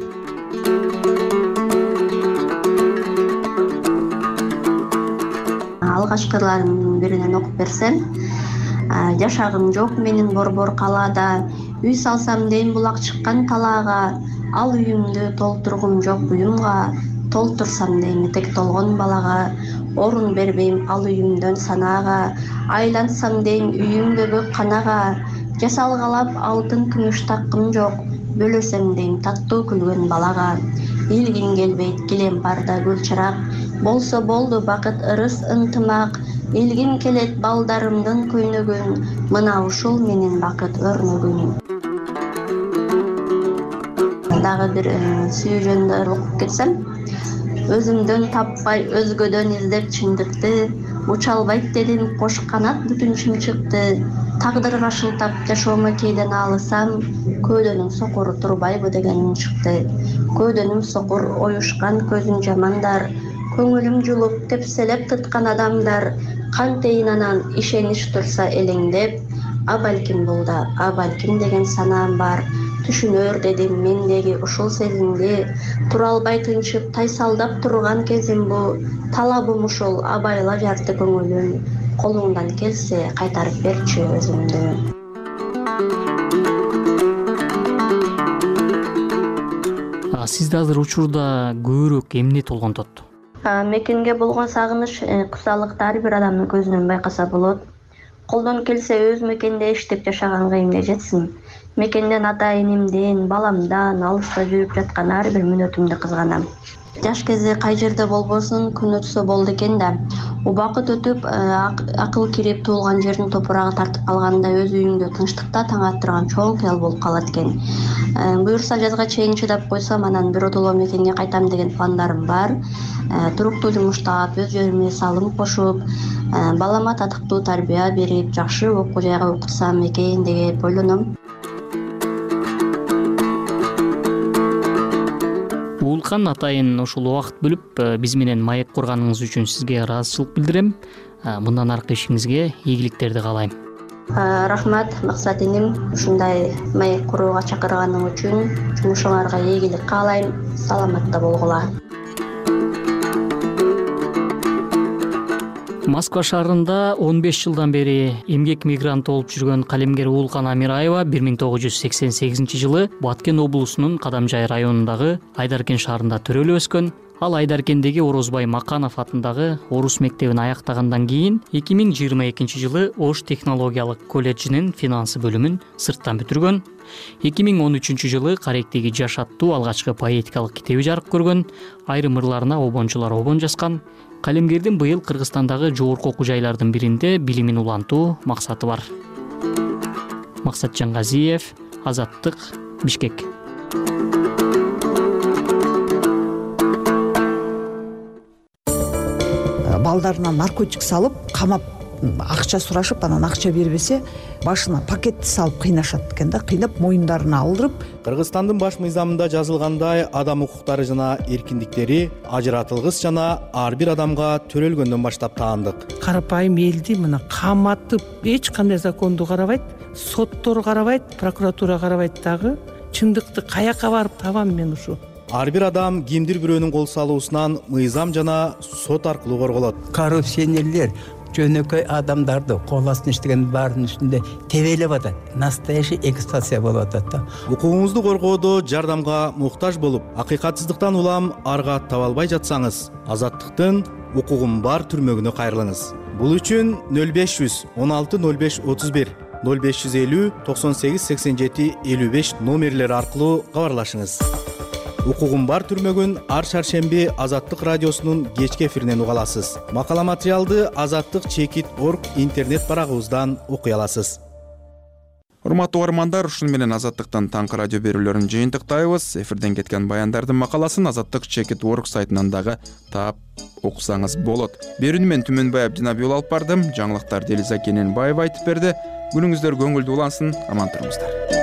Алгачкылардын биринен окуп берсем, жашагым жок менин борбор калаада, үй салсам дейм булак чыккан талаага, ал үйүмдү толтургум жок буюмга, толтурсам дейм этек толгон балага, орун бербейм ал үйүмдөн санаага, айлансам дейм үйүмдөгү канага, жасалгалап алтын күмүш таккым жок, бөлөсөм дейм таттуу күлгөн балага, илгин келбейт килем барда гүл чырак, болсо болду бакыт ырыс ынтымак, илгин келет балдарымдын көйнөгүн, мына ушул менин бакыт өрнөгүн. Дагы бир сүйүү жөнүндө окуп кетсем, өзүмдөн таппай өзгөдөн издеп чындыкты, уча албайт дедим кош канат бүтүн чымчыкты, тагдырга шылтап жашоомо кейден алысам, көөдөнүн сокуру турбайбы деген үн чыкты. Көөдөнүм сокур оюшкан көзүн жамандар, көңүлүм жулуп тепселеп тыткан адамдар, кантейин анан ишенич турса элеңдеп, а балким булда, а балким деген санаам бар. Түшүнөр дедим мендеги ушул сезимди, тура албай тынчып тайсалдап турган кезим бу, талабым ушул абайла жарты көңүлүм, колуңдан келсе кайтарып берчи өзүмдү. Сизди азыр учурда көбүрөөк эмне толгонтот? Мекенге болгон сагыныч кусалыкты ар бир адамдын көзүнөн байкаса болот. Колдон келсе өз мекенде иштеп жашаганга эмне жетсин. Мекенден ата энемден, баламдан алыста жүрүп жаткан ар бир мүнөтүмдү кызганам. Жаш кезде кай жерде болбосун күн өтсө болду экен да. Убакыт өтүп, акыл кирип туулган жердин топурагы тартып калганда өз үйүңдө тынчтыкта таң аттырган чоң кыял болуп калат экен. Буюрса жазга чейин чыдап койсом, анан биротоло мекенге кайтам деген пландарым бар. Туруктуу жумуш таап, өз жериме салым кошуп, балама татыктуу тарбия берип, жакшы окуу жайга окутсам экен деп ойлоном. Уулкан атайын ушул убакыт бөлүп биз менен маек курганыңыз үчүн сизге ыраазычылык билдирем. Мындан аркы ишиңизге ийгиликтерди каалайм. Рахмат Максат иним, ушундай маек курууга чакырганың үчүн жумушуңарга ийгилик каалайм. Саламатта болгула. Москва шаарында 15 жылдан бери эмгек мигранты болуп жүргөн калемгер Уулкан Амираева 1988 жылы Баткен облусунун Кадамжай районундагы Айдаркен шаарында төрөлүп өскөн. Ал Айдаркендеги Орозбай Маканов атындагы орус мектебин аяктагандан кийин 2022 жылы Ош технологиялык колледжинин финансы бөлүмүн сырттан бүтүргөн. 2013 жылы Каректеги Жаш аттуу алгачкы поэтикалык китеби жарык көргөн. Айрым ырларына обончулар обон жазган. Калемгердин быйыл Кыргызстандагы жогорку окуу жайлардын биринде билимин улантуу максаты бар. Максат Жангазиев, Азаттык, Бишкек. Балдарына наркотик салып, камап, акча сурашып, анан акча бербесе, башына пакетти салып кыйнашат экен да, кыйнап моюндарына алдырып. Кыргызстандын баш мыйзамында жазылгандай, адам укуктары жана эркиндиктери ажыратылгыс жана ар бир адамга төрөлгөндөн баштап таандык. Карапайым элди мына каматып, эч кандай законду карабайт, соттор карабайт, прокуратура карабайт дагы. Чындыкты каяка барып табам мен ушу? Ар бир адам кимдир бирөөнүн кол салуусунан мыйзам жана сот аркылуу корголот. Коррупционерлер жөнөкөй адамдарды кол астына иштеген баарынын үстүндө тебелеп атат. Настоящий эксплуатация болуп атат да. Укугуңузду коргоодо жардамга муктаж болуп, акыйкатсыздыктан улам арга таба албай жатсаңыз, Азаттыктын укугум бар түрмөгүнө кайрылыңыз. Бул үчүн 0500 16 05 31 0550 98 87 55 номерлери аркылуу кабарлашыңыз. Укугум бар түрмөгүн ар шаршемби Азаттык радиосунун кечки эфиринен уга аласыз. Макала материалды azattik.org интернет барагыбыздан окуй аласыз. Урматтуу угармандар, ушуну менен Азаттыктын таңкы радио берүүлөрүн жыйынтыктайбыз. Эфирден кеткен баяндардын макаласын azattik.org сайтынан дагы таап окусаңыз болот. Берүүнү мен Түмөнбай Абдинабиул алып бардым. Жаңылыктарды Элиза Кененбаева айтып берди. Күнүңүздөр көңүлдүү улансын, аман туруңуздар.